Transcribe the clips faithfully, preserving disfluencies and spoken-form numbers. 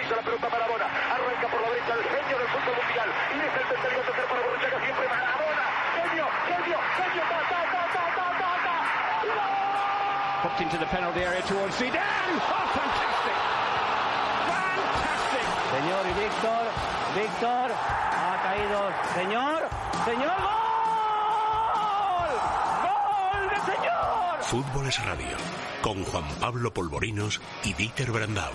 pisa la pelota Maradona, arranca por la derecha el genio del fútbol mundial, y es el tercero a tocar para Borruchaga, siempre Maradona, genio, genio, genio, ta, ta, ta, ta, ta, ta, ta. Popped into the penalty area towards Zidane. Oh, fantastic! Fantastic! Señor y Víctor, Víctor, ha caído, señor, señor, ¡gol! ¡Gol de señor! Fútbol es radio, con Juan Pablo Polvorinos y Dieter Brandau.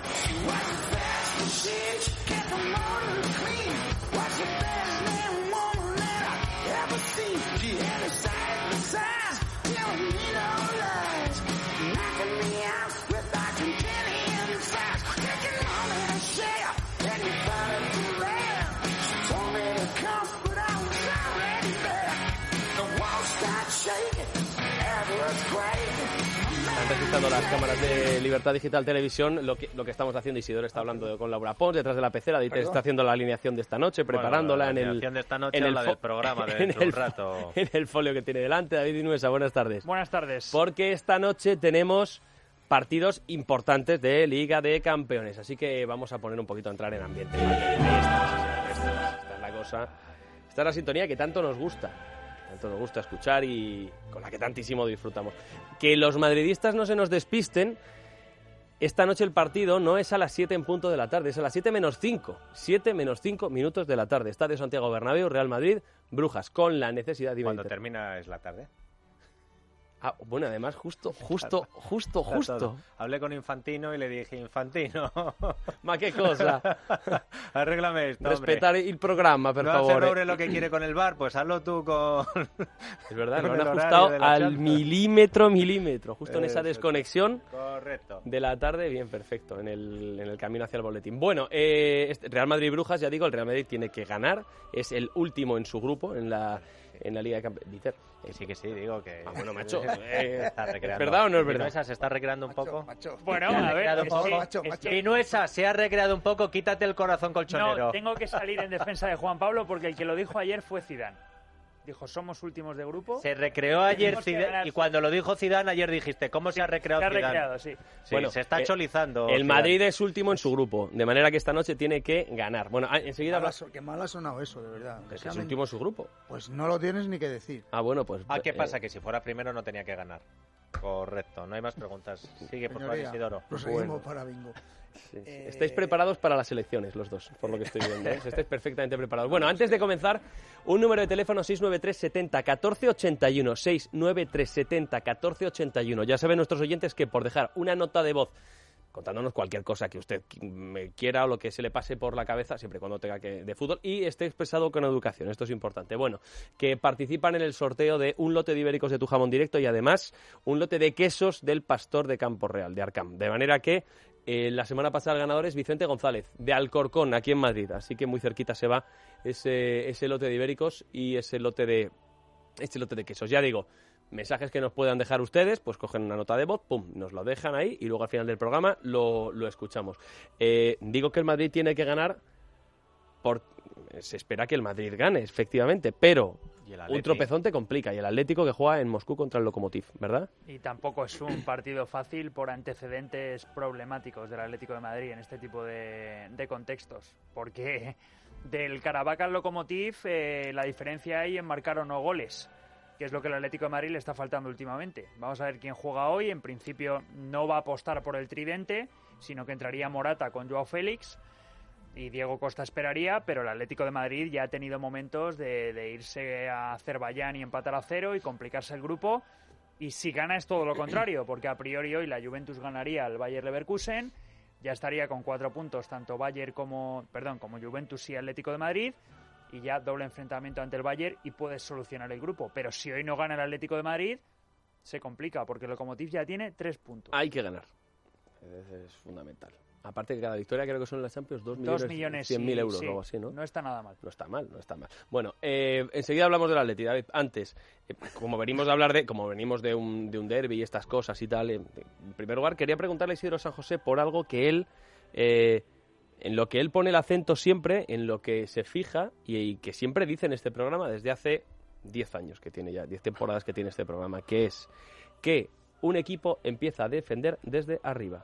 Están registrando las cámaras de Libertad Digital Televisión lo que, lo que estamos haciendo. Isidoro está hablando con Laura Pons detrás de la pecera. Dieter está haciendo la alineación de esta noche, preparándola bueno, la en el... alineación de esta noche en el la del programa de en un el, rato. En el folio que tiene delante. David Inuesa, buenas tardes. Buenas tardes. Porque esta noche tenemos partidos importantes de Liga de Campeones. Así que vamos a poner un poquito a entrar en ambiente. Esta es la cosa. Esta es la sintonía que tanto nos gusta. Tanto nos gusta escuchar y con la que tantísimo disfrutamos. Que los madridistas no se nos despisten. Esta noche el partido no es a las siete en punto de la tarde, es a las siete menos cinco. siete menos cinco minutos de la tarde. Estadio Santiago Bernabéu, Real Madrid, Brujas, con la necesidad de... Cuando termina es la tarde. Ah, bueno, además, justo, justo, justo, justo. Hablé con Infantino y le dije, Infantino... Ma, qué cosa. Arréglame esto, respetar hombre. el programa, por no favor. No hace Roure lo que quiere con el bar, pues hazlo tú con... Es verdad, lo han ajustado al milímetro, milímetro. Justo en esa desconexión. Correcto. De la tarde, bien, perfecto, en el, en el camino hacia el boletín. Bueno, eh, este Real Madrid-Brujas, ya digo, el Real Madrid tiene que ganar. Es el último en su grupo, en la... en la Liga de Campeones. Eh, sí que sí, digo que... Ah, bueno, macho, eh, está ¿es verdad o no es verdad? Vinuesa se está recreando un macho, poco. Macho. Bueno, a ver, un poco. es que, Macho, es macho. que Vinuesa se ha recreado un poco, quítate el corazón colchonero. no, tengo que salir en defensa de Juan Pablo porque el que lo dijo ayer fue Zidane. Dijo, somos últimos de grupo. Se recreó ayer Tenemos que Zidane ganar. y cuando lo dijo Zidane ayer dijiste, ¿cómo se ha recreado Se ha Zidane? recreado, sí. Sí, Bueno, se está eh, cholizando. El Zidane. Madrid es último en su grupo, de manera que esta noche tiene que ganar. Bueno, ah, enseguida Mal ha hablas... so- Qué mal ha sonado eso, de verdad. Aunque Es sea es men- último en su grupo. Pues no lo tienes ni que decir. Ah, bueno, pues... Ah, ¿qué eh, pasa? Que si fuera primero no tenía que ganar. Correcto, no hay más preguntas. Sigue, por favor, Señoría, Isidoro. proseguimos Bueno. para bingo. Sí. Eh, Estáis preparados para las elecciones, los dos, por lo que estoy viendo. ¿eh? Estáis perfectamente preparados. Bueno, antes de comenzar, un número de teléfono seis nueve tres setenta catorce ochenta y uno. seis nueve tres setenta catorce ochenta y uno. Ya saben nuestros oyentes que por dejar una nota de voz contándonos cualquier cosa que usted me quiera o lo que se le pase por la cabeza, siempre y cuando tenga que de fútbol, y esté expresado con educación, esto es importante. Bueno, que participan en el sorteo de un lote de ibéricos de tu jamón directo y además un lote de quesos del Pastor de Campo Real, de Arcam. De manera que eh, la semana pasada el ganador es Vicente González, de Alcorcón, aquí en Madrid, así que muy cerquita se va ese, ese lote de ibéricos y ese lote de, ese lote de quesos. Ya digo, mensajes que nos puedan dejar ustedes, pues cogen una nota de voz, pum, nos lo dejan ahí y luego al final del programa lo, lo escuchamos. Eh, digo que el Madrid tiene que ganar, por, se espera que el Madrid gane, efectivamente, pero un tropezón te complica y el Atlético que juega en Moscú contra el Lokomotiv, ¿verdad? Y tampoco es un partido fácil por antecedentes problemáticos del Atlético de Madrid en este tipo de, de contextos, porque del Caravaca al Lokomotiv eh, la diferencia hay en marcar o no goles, que es lo que el Atlético de Madrid le está faltando últimamente. Vamos a ver quién juega hoy. En principio no va a apostar por el tridente, sino que entraría Morata con Joao Félix y Diego Costa esperaría, pero el Atlético de Madrid ya ha tenido momentos de, de irse a Azerbaiyán y empatar a cero y complicarse el grupo. Y si gana es todo lo contrario, porque a priori hoy la Juventus ganaría al Bayer Leverkusen, ya estaría con cuatro puntos tanto Bayer como, perdón, como Juventus y Atlético de Madrid, y ya doble enfrentamiento ante el Bayern y puedes solucionar el grupo. Pero si hoy no gana el Atlético de Madrid, se complica, porque el Lokomotiv ya tiene tres puntos. Hay que ganar. Eso es fundamental. Aparte que cada victoria creo que son en las Champions dos millones, Dos millones cien mil sí, euros sí. o algo así, ¿no? No está nada mal. No está mal, no está mal. Bueno, eh, enseguida hablamos del Atleti, David. Antes, eh, como venimos de hablar de, como venimos de un, de un derbi y estas cosas y tal, eh, en primer lugar quería preguntarle a Isidro San José por algo que él... Eh, en lo que él pone el acento siempre, en lo que se fija y, y que siempre dice en este programa desde hace diez años que tiene ya, diez temporadas que tiene este programa, que es que un equipo empieza a defender desde arriba.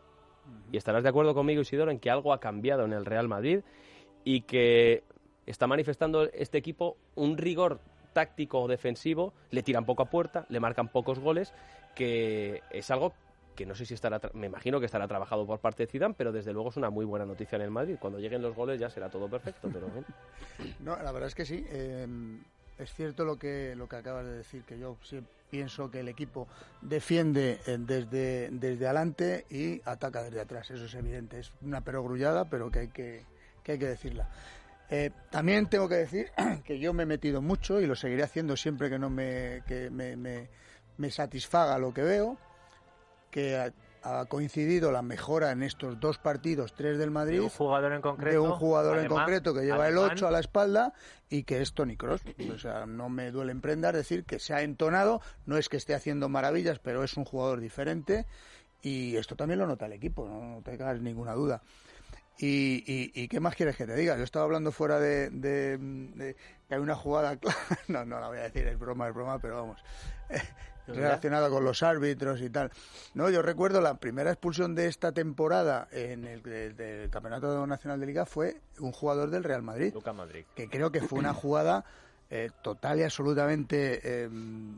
Y estarás de acuerdo conmigo, Isidoro, en que algo ha cambiado en el Real Madrid y que está manifestando este equipo un rigor táctico o defensivo, le tiran poco a puerta, le marcan pocos goles, que es algo que no sé si estará, me imagino que estará trabajado por parte de Zidane, pero desde luego es una muy buena noticia en el Madrid. Cuando lleguen los goles ya será todo perfecto, pero ¿eh? No, la verdad es que sí. Eh, es cierto lo que lo que acabas de decir, que yo sí pienso que el equipo defiende eh, desde desde adelante y ataca desde atrás. Eso es evidente. Es una perogrullada, pero que hay que que hay que decirla. Eh, también tengo que decir que yo me he metido mucho y lo seguiré haciendo siempre que no me que me, me, me satisfaga lo que veo, que ha, ha coincidido la mejora en estos dos partidos, tres del Madrid, de un jugador en concreto, de un jugador alemán, en concreto que lleva alemán. el ocho a la espalda y que es Toni Kroos. O sea, no me duele en prendas decir que se ha entonado, no es que esté haciendo maravillas, pero es un jugador diferente y esto también lo nota el equipo, no, no te hagas ninguna duda. Y, y, ¿Y qué más quieres que te diga? Yo estaba hablando fuera de, de, de que hay una jugada, no, no la voy a decir, es broma, es broma, pero vamos, eh, relacionada con los árbitros y tal. No, yo recuerdo la primera expulsión de esta temporada en el de, del Campeonato Nacional de Liga fue un jugador del Real Madrid, Luka Modric, que creo que fue una jugada eh, total y absolutamente eh,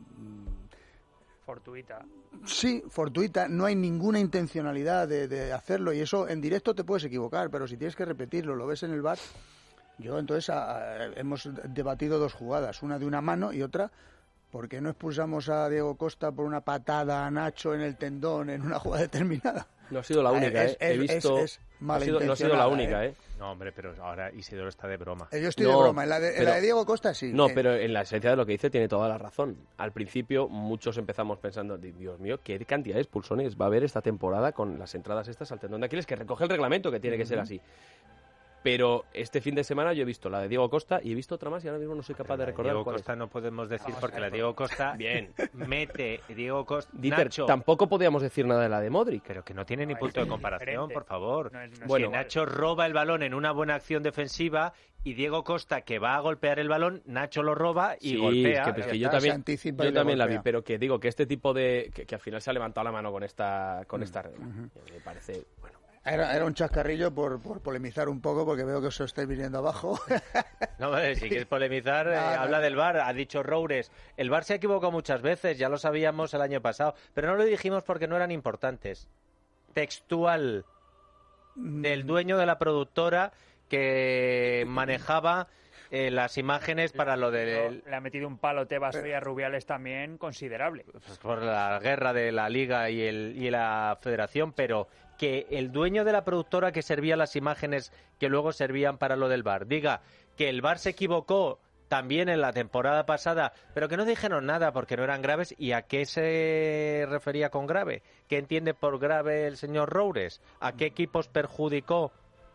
fortuita. Sí, fortuita, no hay ninguna intencionalidad de, de hacerlo y eso en directo te puedes equivocar, pero si tienes que repetirlo, lo ves en el V A R. Yo entonces a, a, hemos debatido dos jugadas, una de una mano y otra, ¿por qué no expulsamos a Diego Costa por una patada a Nacho en el tendón en una jugada determinada? No ha sido la única, es, ¿eh? He es, visto... es, es no, ha sido, no ha sido la única, ¿eh? ¿eh? No, hombre, pero ahora Isidoro está de broma. Yo estoy no, de broma. En la de, pero, en la de Diego Costa sí. No, eh. pero en la esencia de lo que dice tiene toda la razón. Al principio muchos empezamos pensando, Dios mío, qué cantidad de expulsiones va a haber esta temporada con las entradas estas al tendón de Aquiles, que recoge el reglamento que tiene uh-huh. que ser así. Pero este fin de semana yo he visto la de Diego Costa y he visto otra más y ahora mismo no soy capaz de recordar. Diego cuál Costa es. no podemos decir porque la Diego Costa bien mete Diego Costa. Dieter, Nacho, tampoco podíamos decir nada de la de Modric. Pero que no tiene ni no, punto es de comparación, diferente. por favor. No es, no es bueno, igual. Nacho roba el balón en una buena acción defensiva y Diego Costa, que va a golpear el balón, Nacho lo roba y sí, golpea. Es que, es que yo está, también, yo también la vi, pero que digo que este tipo de... Que, que al final se ha levantado la mano con esta, con mm. esta regla. Uh-huh. Me parece... bueno. Era, era un chascarrillo por, por polemizar un poco, porque veo que os estáis viniendo abajo. No, eh, si quieres polemizar, eh, no, habla no. del V A R. Ha dicho Roures. El V A R se ha equivocado muchas veces, ya lo sabíamos el año pasado, pero no lo dijimos porque no eran importantes. Textual del dueño de la productora que manejaba eh, las imágenes para lo de... Le ha metido un palo Tebas y a Rubiales también considerable. Pues por la guerra de la Liga y, el, y la Federación, pero... que el dueño de la productora que servía las imágenes que luego servían para lo del V A R diga que el V A R se equivocó también en la temporada pasada, pero que no dijeron nada porque no eran graves. ¿Y a qué se refería con grave? ¿Qué entiende por grave el señor Roures? ¿A qué equipos perjudicó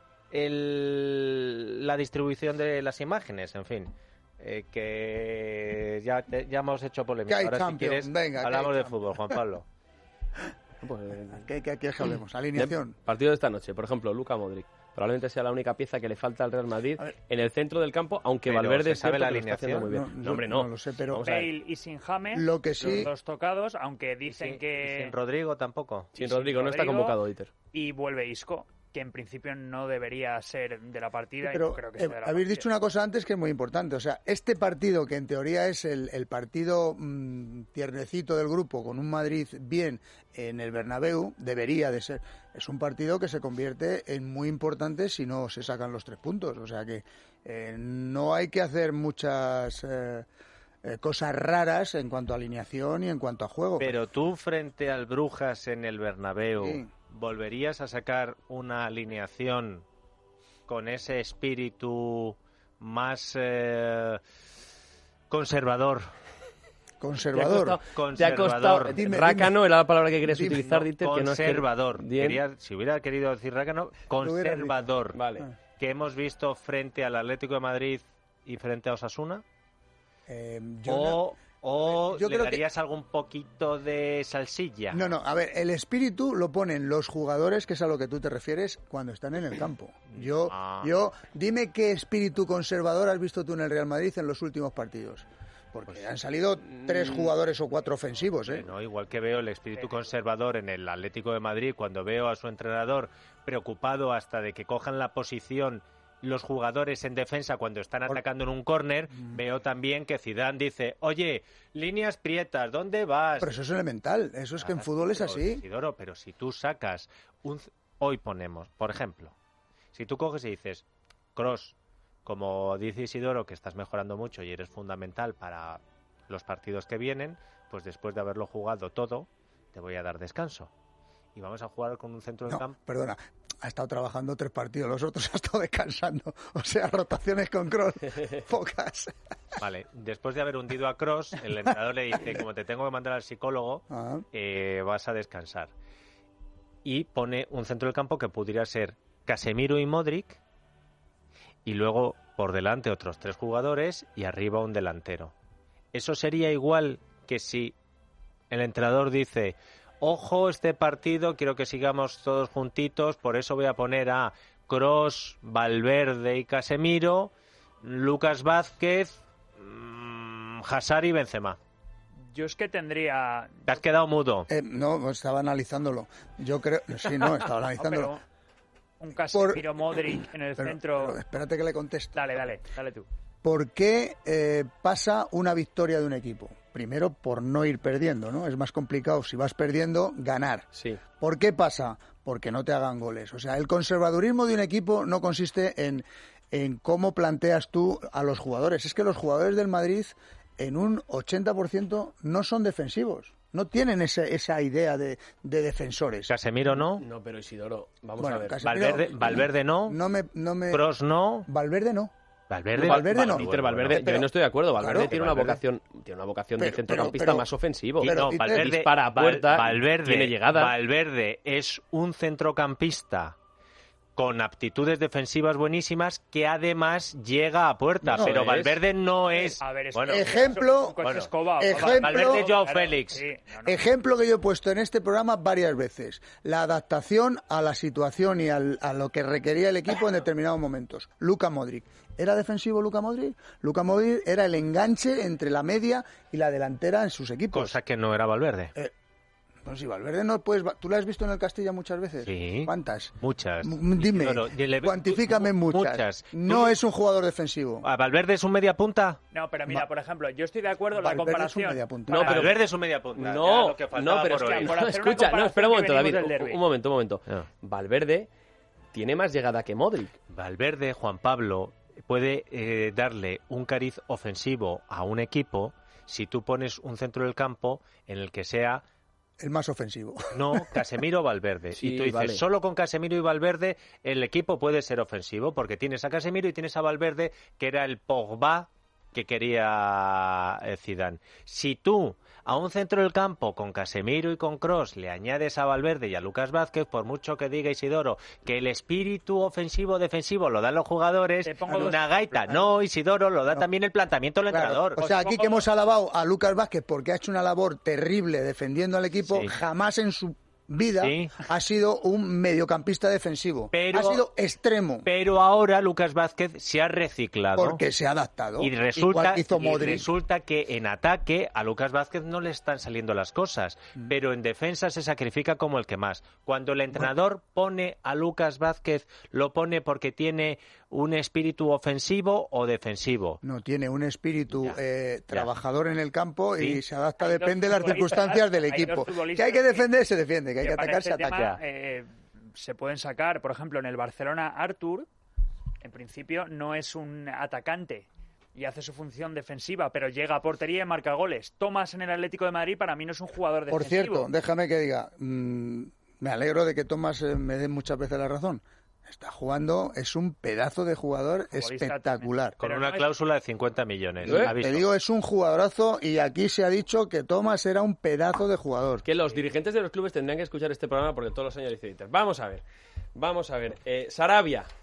el, la distribución de las imágenes? En fin, eh, que ya, ya hemos hecho polémica. Ahora champion, si quieres venga, hablamos de fútbol, Juan Pablo. Pues, ¿Qué, qué, qué hablemos? Alineación. Partido de esta noche, por ejemplo, Luka Modric. Probablemente sea la única pieza que le falta al Real Madrid en el centro del campo, aunque pero Valverde ¿se sabe la lo está haciendo muy bien. No, no, hombre, no. no lo sé, pero Bale y sin James, lo que sí, los dos tocados, aunque dicen y sin, que... y sin Rodrigo tampoco. Sin Rodrigo, sin Rodrigo no está convocado, Dieter. Y vuelve Isco, que en principio no debería ser de la partida. Pero y no creo que eh, sea de la habéis partida. dicho una cosa antes que es muy importante. O sea, este partido, que en teoría es el, el partido mmm, tiernecito del grupo, con un Madrid bien en el Bernabéu, debería de ser. Es un partido que se convierte en muy importante si no se sacan los tres puntos. O sea que eh, no hay que hacer muchas... Eh, Eh, cosas raras en cuanto a alineación y en cuanto a juego. Pero tú frente al Brujas en el Bernabéu, sí. ¿volverías a sacar una alineación con ese espíritu más eh, conservador? Conservador. Conservador. Te ha costado. Dime, Rácano dime. Era la palabra que querías dime, utilizar, no, Dieter. Conservador. Que no es que... Quería, si hubiera querido decir Rácano, conservador. Vale. Que hemos visto frente al Atlético de Madrid y frente a Osasuna. Eh, yo o no, o yo le creo darías que... algún poquito de salsilla. No, no, a ver, el espíritu lo ponen los jugadores, que es a lo que tú te refieres, cuando están en el campo. Yo, ah. yo, dime qué espíritu conservador has visto tú en el Real Madrid en los últimos partidos. porque Pues, han salido tres jugadores o cuatro ofensivos, ¿eh? No, igual que veo el espíritu conservador en el Atlético de Madrid, cuando veo a su entrenador preocupado hasta de que cojan la posición los jugadores en defensa cuando están atacando en un córner, mm. veo también que Zidane dice, oye, líneas prietas, ¿dónde vas? Pero eso es elemental, eso es que en fútbol es así. Isidoro, pero si tú sacas, un hoy ponemos, por ejemplo, si tú coges y dices, Kroos, como dice Isidoro, que estás mejorando mucho y eres fundamental para los partidos que vienen, pues después de haberlo jugado todo, te voy a dar descanso. Y vamos a jugar con un centro no, del campo. Perdona, ha estado trabajando tres partidos, los otros ha estado descansando. O sea, rotaciones con Kroos, pocas. Vale, después de haber hundido a Kroos, el entrenador le dice, como te tengo que mandar al psicólogo, ah. eh, vas a descansar. Y pone un centro del campo que pudiera ser Casemiro y Modric, y luego por delante otros tres jugadores y arriba un delantero. Eso sería igual que si el entrenador dice... Ojo, este partido quiero que sigamos todos juntitos, por eso voy a poner a Kroos, Valverde y Casemiro, Lucas Vázquez, mmm, Hazard y Benzema. Yo es que tendría... ¿Te has quedado mudo? Eh, no, estaba analizándolo. Yo creo... Sí, no, estaba analizándolo. No, un Casemiro, Por... Modric en el pero, centro... Pero espérate que le conteste. Dale, dale, dale tú. ¿Por qué eh, pasa una victoria de un equipo? Primero, por no ir perdiendo, ¿no? Es más complicado, si vas perdiendo, ganar. Sí. ¿Por qué pasa? Porque no te hagan goles. O sea, el conservadurismo de un equipo no consiste en, en cómo planteas tú a los jugadores. Es que los jugadores del Madrid, en un ochenta por ciento, no son defensivos. No tienen ese, esa idea de, de defensores. ¿Casemiro no? No, pero Isidoro, vamos bueno, a ver. Casemiro, Valverde, Valverde no. No me, no me... Kroos no. Valverde no. Valverde, Valverde no. Peter Valverde, pero, yo no estoy de acuerdo. Valverde claro, tiene una Valverde. vocación, tiene una vocación Pero, de centrocampista pero, pero, más ofensivo. Y pero, no, y Valverde, dispara a puerta, Valverde, tiene llegada. Valverde es un centrocampista con aptitudes defensivas buenísimas que además llega a puerta, No pero es. Valverde no es... A ver, es bueno, ejemplo, bueno, ejemplo, Valverde Joao claro, Félix. sí, no, no. Ejemplo que yo he puesto en este programa varias veces. La adaptación a la situación y al, a lo que requería el equipo en determinados momentos. Luka Modric. ¿Era defensivo Luka Modric? Luka Modric era el enganche entre la media y la delantera en sus equipos. Cosa que no era Valverde. Eh, Pues si Valverde no puedes... ¿Tú lo has visto en el Castilla muchas veces? Sí. ¿Cuántas? Muchas. M- Dime, No, no, le- cuantifícame muchas. muchas. No Tú- es un jugador defensivo. ¿A ¿Valverde es un media punta? No, pero mira, Ma- por ejemplo, yo estoy de acuerdo en la Valverde es un comparación. mediapunta. No, Para- pero- Valverde es un media punta. No, ya lo que no, faltaba pero es por que, oír. por hacer una escucha, no, espera un momento, comparación que David, venimos del un, derbi. un momento, un momento. Ah. Valverde tiene más llegada que Modric. Valverde, Juan Pablo, puede eh, darle un cariz ofensivo a un equipo si tú pones un centro del campo en el que sea... El más ofensivo. No, Casemiro o Valverde. Sí, y tú dices, vale. solo con Casemiro y Valverde el equipo puede ser ofensivo, porque tienes a Casemiro y tienes a Valverde, que era el Pogba que quería eh, Zidane. Si tú a un centro del campo con Casemiro y con Kroos le añades a Valverde y a Lucas Vázquez, por mucho que diga Isidoro que el espíritu ofensivo-defensivo lo dan los jugadores, Te pongo en dos una gaita. ejemplos. No, Isidoro, lo da No. también el planteamiento del Claro. entrenador. O sea, aquí pongo que hemos dos- alabado a Lucas Vázquez porque ha hecho una labor terrible defendiendo al equipo, Sí. jamás en su vida Sí. ha sido un mediocampista defensivo. Pero- ha sido extremo Pero ahora Lucas Vázquez se ha reciclado. porque se ha adaptado. Y resulta, Igual que hizo y Modric. resulta que en ataque a Lucas Vázquez no le están saliendo las cosas, Mm. pero en defensa se sacrifica como el que más. Cuando el entrenador pone a Lucas Vázquez, ¿lo pone porque tiene un espíritu ofensivo o defensivo? No, tiene un espíritu Ya, eh, ya. trabajador en el campo y Sí. se adapta, Hay dos depende de las futbolistas- circunstancias del hay dos equipo. futbolistas Que hay que defender, se defiende. Que hay que para atacar, se este tema, ataca. eh, se pueden sacar, por ejemplo, en el Barcelona, Artur, en principio no es un atacante y hace su función defensiva, pero llega a portería y marca goles. Tomás en el Atlético de Madrid para mí no es un jugador Por defensivo. cierto, déjame que diga, mmm, me alegro de que Tomás eh, me dé muchas veces la razón. Está jugando, es un pedazo de jugador Futbolista espectacular. Con Pero una no es- cláusula de cincuenta millones. ¿Eh? ¿Ha visto? Te digo, es un jugadorazo y aquí se ha dicho que Tomás era un pedazo de jugador. Que los dirigentes de los clubes tendrían que escuchar este programa porque todos los años dicen, vamos a ver, vamos a ver, eh, Sarabia,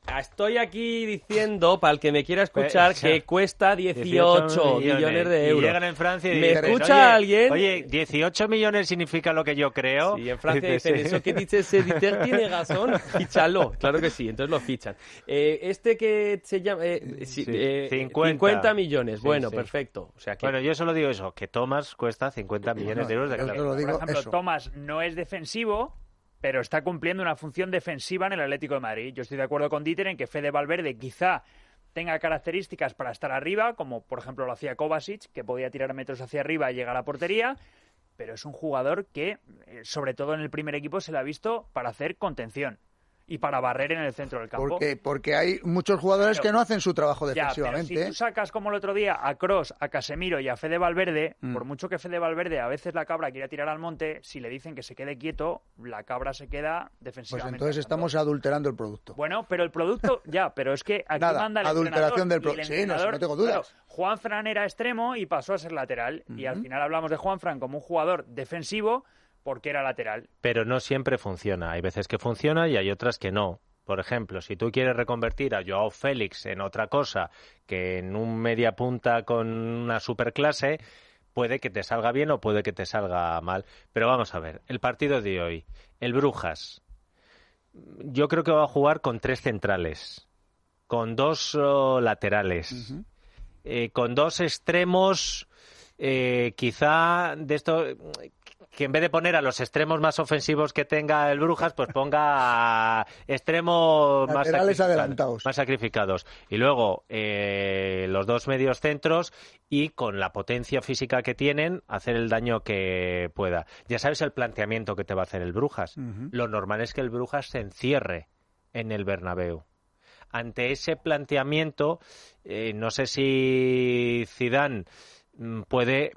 Estoy aquí diciendo, para el que me quiera escuchar, Pero, que cuesta dieciocho millones de euros. Y llegan en Francia y ¿Me dicen, escucha oye, alguien? Oye, dieciocho millones significa lo que yo creo. Sí, en Francia Dices, dicen, eso que dice ese editor tiene razón, fíchalo. Claro que sí, entonces lo fichan. Eh, este que se llama... Eh, sí, Sí, eh, cincuenta. cincuenta millones, Sí, bueno, sí. perfecto. O sea que... Bueno, yo solo digo eso, que Thomas cuesta cincuenta millones de euros de yo claro. te lo digo, Por ejemplo, eso. Thomas no es defensivo, pero está cumpliendo una función defensiva en el Atlético de Madrid. Yo estoy de acuerdo con Dieter en que Fede Valverde quizá tenga características para estar arriba, como por ejemplo lo hacía Kovacic, que podía tirar metros hacia arriba y llegar a la portería, pero es un jugador que, eh, sobre todo en el primer equipo, se le ha visto para hacer contención y para barrer en el centro del campo. Porque, porque hay muchos jugadores Pero- que no hacen su trabajo Ya, pero defensivamente. si tú sacas como el otro día a Kroos, a Casemiro y a Fede Valverde, Mm. por mucho que Fede Valverde a veces la cabra quiera tirar al monte, si le dicen que se quede quieto, la cabra se queda Pues defensivamente. entonces estamos adulterando el producto. Bueno, pero el producto, ya, pero es que aquí Nada, manda el adulteración entrenador, del pro- y el sí, no, si no entrenador, tengo dudas. claro, Juan Fran era extremo y pasó a ser lateral, y al final hablamos de Juan Fran como un jugador defensivo porque era lateral. Pero no siempre funciona. Hay veces que funciona y hay otras que no. Por ejemplo, si tú quieres reconvertir a Joao Félix en otra cosa que en un media punta con una superclase, puede que te salga bien o puede que te salga mal. Pero vamos a ver, el partido de hoy, el Brujas, yo creo que va a jugar con tres centrales, con dos oh, laterales, Ujú. eh, con dos extremos, eh, quizá de esto... que en vez de poner a los extremos más ofensivos que tenga el Brujas, pues ponga a extremos más Laterales sacrificados, adelantados. más sacrificados. Y luego eh, los dos medios centros y con la potencia física que tienen, hacer el daño que pueda. Ya sabes el planteamiento que te va a hacer el Brujas. Ujú. Lo normal es que el Brujas se encierre en el Bernabéu. Ante ese planteamiento, eh, no sé si Zidane mm, puede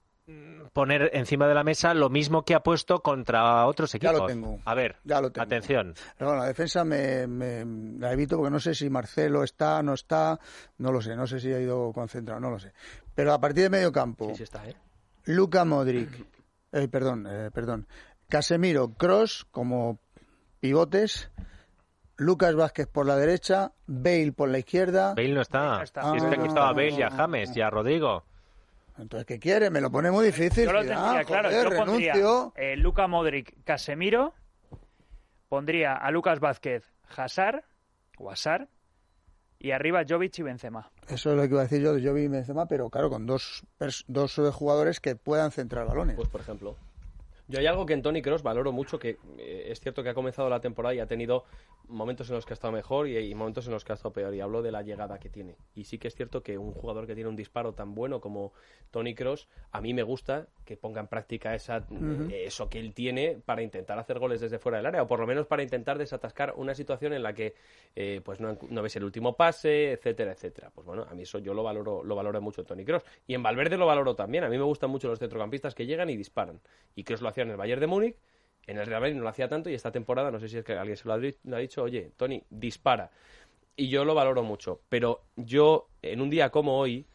poner encima de la mesa lo mismo que ha puesto contra otros Ya equipos. lo tengo. A ver, Ya lo tengo. atención. Pero bueno, la defensa me, me- la evito porque no sé si Marcelo está, no está, no lo sé, no sé si ha ido concentrado, no lo sé. Pero a partir de medio campo, Sí, sí está, ¿eh? Luka Modric, eh, perdón, eh, perdón, Casemiro, Kroos como pivotes, Lucas Vázquez por la derecha, Bale por la izquierda. Bale no está. Bale no está. Si es que aquí Ah. estaba Bale y a James y a Rodrigo. Entonces, ¿qué quiere? Me lo pone muy difícil. Yo lo Zidane, tendría claro, joder, yo pondría renuncio. eh, Luka Modric, Casemiro, pondría a Lucas Vázquez, Hazard, o Hazard, y arriba Jovic y Benzema. Eso es lo que iba a decir yo de Jovi y Benzema, pero claro, con dos, pers- dos eh, jugadores que puedan centrar balones. Pues por ejemplo. Yo hay algo que en Toni Kroos valoro mucho, que eh, es cierto que ha comenzado la temporada y ha tenido momentos en los que ha estado mejor y, y momentos en los que ha estado peor, y hablo de la llegada que tiene. Y sí que es cierto que un jugador que tiene un disparo tan bueno como Toni Kroos, a mí me gusta que ponga en práctica esa, Ujú. eh, eso que él tiene para intentar hacer goles desde fuera del área, o por lo menos para intentar desatascar una situación en la que eh, pues no, no ves el último pase, etcétera, etcétera. Pues bueno, a mí eso yo lo valoro, lo valoro mucho en Toni Kroos. Y en Valverde lo valoro también. A mí me gustan mucho los centrocampistas que llegan y disparan. Y Kroos lo hacía en el Bayern de Múnich, en el Real Madrid no lo hacía tanto, y esta temporada, no sé si es que alguien se lo ha, di- lo ha dicho, oye, Toni, dispara. Y yo lo valoro mucho. Pero yo, en un día como hoy,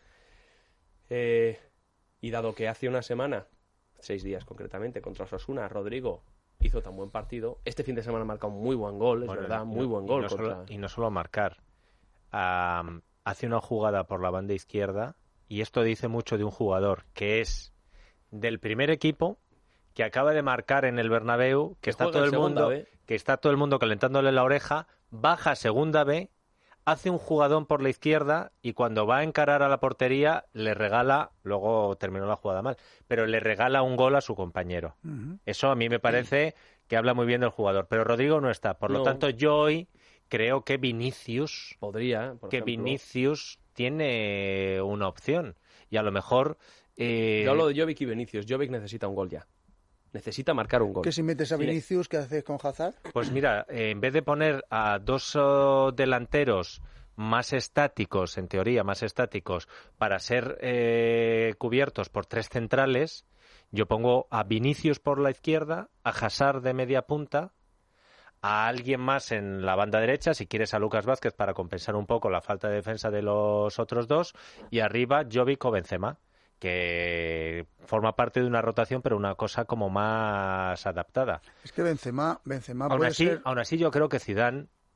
eh, y dado que hace una semana, seis días concretamente, contra Osasuna, Rodrigo hizo tan buen partido, este fin de semana ha marcado un muy buen gol, es Bueno, verdad, y muy no- buen y gol. no contra... solo, y no solo marcar. Am, hace una jugada por la banda izquierda, y esto dice mucho de un jugador que es del primer equipo, que acaba de marcar en el Bernabéu, que, Que está juega todo en el segunda mundo, B. que está todo el mundo calentándole la oreja, baja a segunda B, hace un jugadón por la izquierda y cuando va a encarar a la portería le regala, luego terminó la jugada mal, pero le regala un gol a su compañero. Ujú. Eso a mí me parece que habla muy bien del jugador, pero Rodrigo no está. Por lo No. tanto, yo hoy creo que Vinicius, Podría, por que ejemplo. Vinicius tiene una opción y a lo mejor eh, Yo hablo de Jovic y Vinicius. Jovic necesita un gol ya. Necesita marcar un gol. ¿Qué si metes a Mire, Vinicius, qué haces con Hazard? pues mira, eh, en vez de poner a dos oh, delanteros más estáticos, en teoría más estáticos, para ser eh, cubiertos por tres centrales, yo pongo a Vinicius por la izquierda, a Hazard de media punta, a alguien más en la banda derecha, si quieres a Lucas Vázquez para compensar un poco la falta de defensa de los otros dos, y arriba Jovic o Benzema, que forma parte de una rotación, pero una cosa como más adaptada. Es que Benzema, Benzema Aún puede así, ser... aún así yo creo que Zidane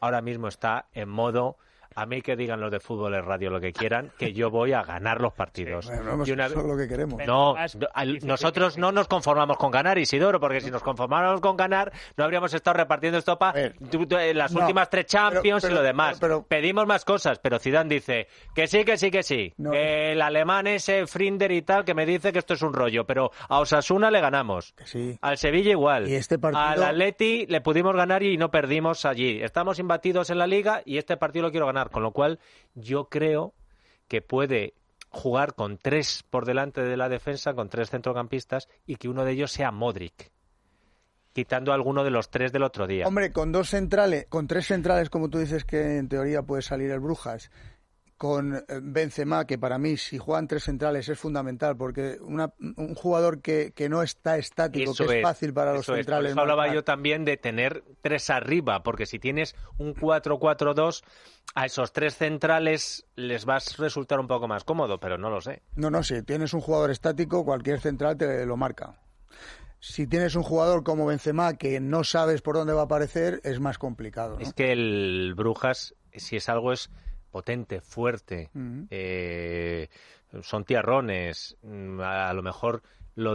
ahora mismo está en modo... A mí que digan los de Fútbol en Radio lo que quieran, que yo voy a ganar los partidos. Sí, bueno, y una... eso es lo que queremos. No, nosotros no nos conformamos con ganar, Isidoro, porque si nos conformáramos con ganar, no habríamos estado repartiendo estopa en las no, últimas tres Champions pero, pero, y lo demás. Pero, pero, Pedimos más cosas, pero Zidane dice que sí, que sí, que sí. No. Que el alemán ese Frinder y tal, que me dice que esto es un rollo, pero a Osasuna le ganamos. Que sí. Al Sevilla igual. Y este partido... Al Atleti le pudimos ganar y no perdimos allí. Estamos imbatidos en la Liga y este partido lo quiero ganar. Con lo cual, yo creo que puede jugar con tres por delante de la defensa, con tres centrocampistas, y que uno de ellos sea Modric, quitando a alguno de los tres del otro día. Hombre, con dos centrales, con tres centrales, como tú dices que en teoría puede salir el Brujas, con Benzema, que para mí, si juegan tres centrales, es fundamental, porque una, un jugador que, que no está estático, eso que es, es fácil para los centrales. Es. Por eso hablaba yo también de tener tres arriba, porque si tienes un cuatro cuatro dos, a esos tres centrales les va a resultar un poco más cómodo, pero no lo sé. No, no, si tienes un jugador estático, cualquier central te lo marca. Si tienes un jugador como Benzema, que no sabes por dónde va a aparecer, es más complicado, ¿no? Es que el Brujas, si es algo, es... potente, fuerte, uh-huh. eh, son tiarrones, a lo mejor lo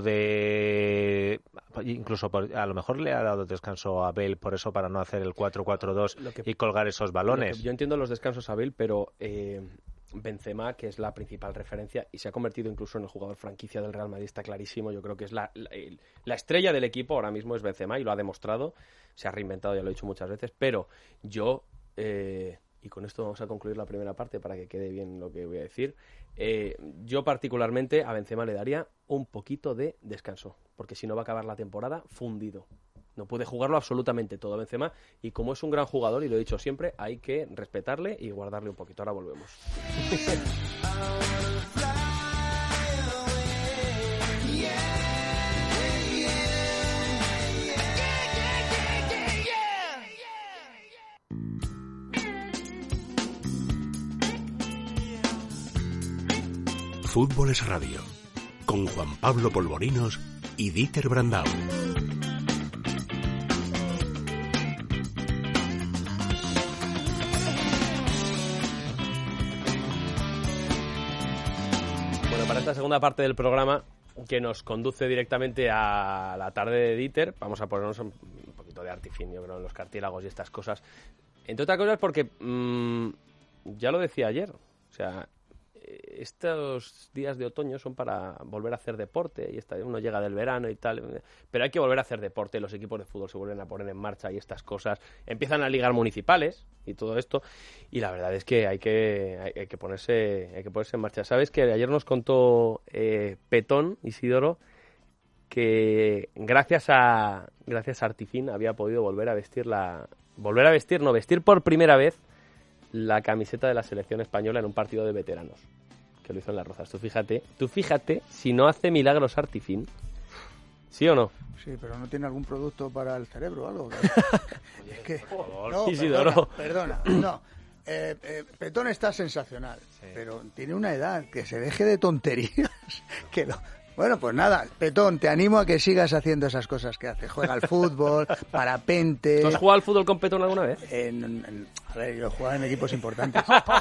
de... incluso por, a lo mejor le ha dado descanso a Bale por eso, para no hacer el cuatro cuatro dos que, y colgar esos balones. Yo entiendo los descansos a Bale, pero eh, Benzema, que es la principal referencia y se ha convertido incluso en el jugador franquicia del Real Madrid, está clarísimo. Yo creo que es la, la, la estrella del equipo ahora mismo es Benzema y lo ha demostrado, se ha reinventado, ya lo he dicho muchas veces, pero yo... Eh, y con esto vamos a concluir la primera parte para que quede bien lo que voy a decir. Eh, yo particularmente a Benzema le daría un poquito de descanso, porque si no va a acabar la temporada fundido. No puede jugarlo absolutamente todo Benzema, y como es un gran jugador, y lo he dicho siempre, hay que respetarle y guardarle un poquito. Ahora volvemos. Fútbol es Radio, con Juan Pablo Polvorinos y Dieter Brandau. Bueno, para esta segunda parte del programa, que nos conduce directamente a la tarde de Dieter, vamos a ponernos un poquito de artifin, yo creo, en los cartílagos y estas cosas. Entre otras cosas porque, mmm, ya lo decía ayer, o sea... estos días de otoño son para volver a hacer deporte y esta, uno llega del verano y tal, pero hay que volver a hacer deporte, los equipos de fútbol se vuelven a poner en marcha y estas cosas, empiezan a ligar municipales y todo esto, y la verdad es que hay que hay, hay que ponerse hay que ponerse en marcha. Sabes que ayer nos contó eh, Petón, Isidoro, que gracias a gracias a Artifin había podido volver a vestir la volver a vestir, no vestir por primera vez la camiseta de la selección española en un partido de veteranos, que lo hizo en Las Rozas. Tú fíjate, tú fíjate si no hace milagros Artifin, ¿sí o no? Sí, pero no tiene algún producto para el cerebro o algo. Es que, no, Isidoro. Perdona, perdona, no. Eh, eh, Petón está sensacional, sí, pero tiene una edad, que se deje de tonterías. Que lo... Bueno, pues nada, Petón, te animo a que sigas haciendo esas cosas que haces. Juega al fútbol, parapente... ¿Tú has jugado al fútbol con Petón alguna vez? En, en, a ver, yo he jugado en equipos importantes.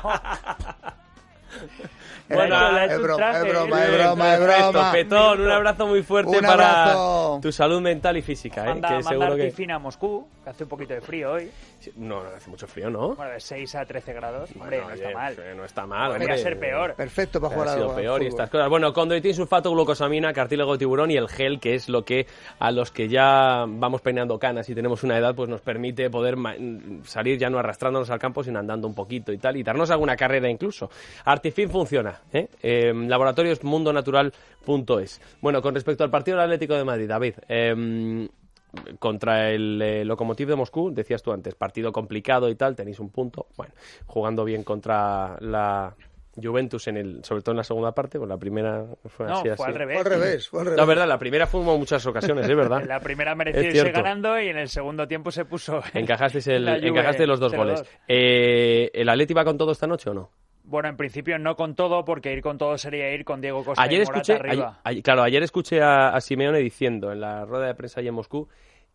Bueno, es broma, es broma, es broma, es broma. Petón, un abrazo muy fuerte un abrazo. Para tu salud mental y física. ¿eh? Manda, que manda seguro Artifin que... a Moscú, que hace un poquito de frío hoy. No, no hace mucho frío, ¿no? Bueno, de seis a trece grados. Bueno, hombre, no oye, está mal. No está mal. Podría hombre. ser peor. Perfecto para jugar ha al sido peor y fútbol. estas cosas. Bueno, condroitin, sulfato, glucosamina, cartílago de tiburón y el gel, que es lo que a los que ya vamos peinando canas y tenemos una edad, pues nos permite poder salir ya no arrastrándonos al campo, sino andando un poquito y tal, y darnos alguna carrera incluso. Artifin funciona, ¿eh? eh laboratorios mundo natural punto es. Bueno, con respecto al partido del Atlético de Madrid, David, eh, contra el eh, Lokomotiv de Moscú, decías tú antes, partido complicado y tal, tenéis un punto, bueno, jugando bien contra la Juventus, en el, sobre todo en la segunda parte, pues la primera fue no, así, fue así. al revés. Fue al revés, fue al revés. La verdad, la primera fue en muchas ocasiones, ¿es verdad? En la primera mereció irse ganando y en el segundo tiempo se puso... Encajasteis, el, encajaste los dos goles. Eh, ¿El Atleti va con todo esta noche o no? Bueno, en principio no con todo, porque ir con todo sería ir con Diego Costa ayer y Morata escuché, arriba. Ayer, claro, ayer escuché a, a Simeone diciendo en la rueda de prensa allí en Moscú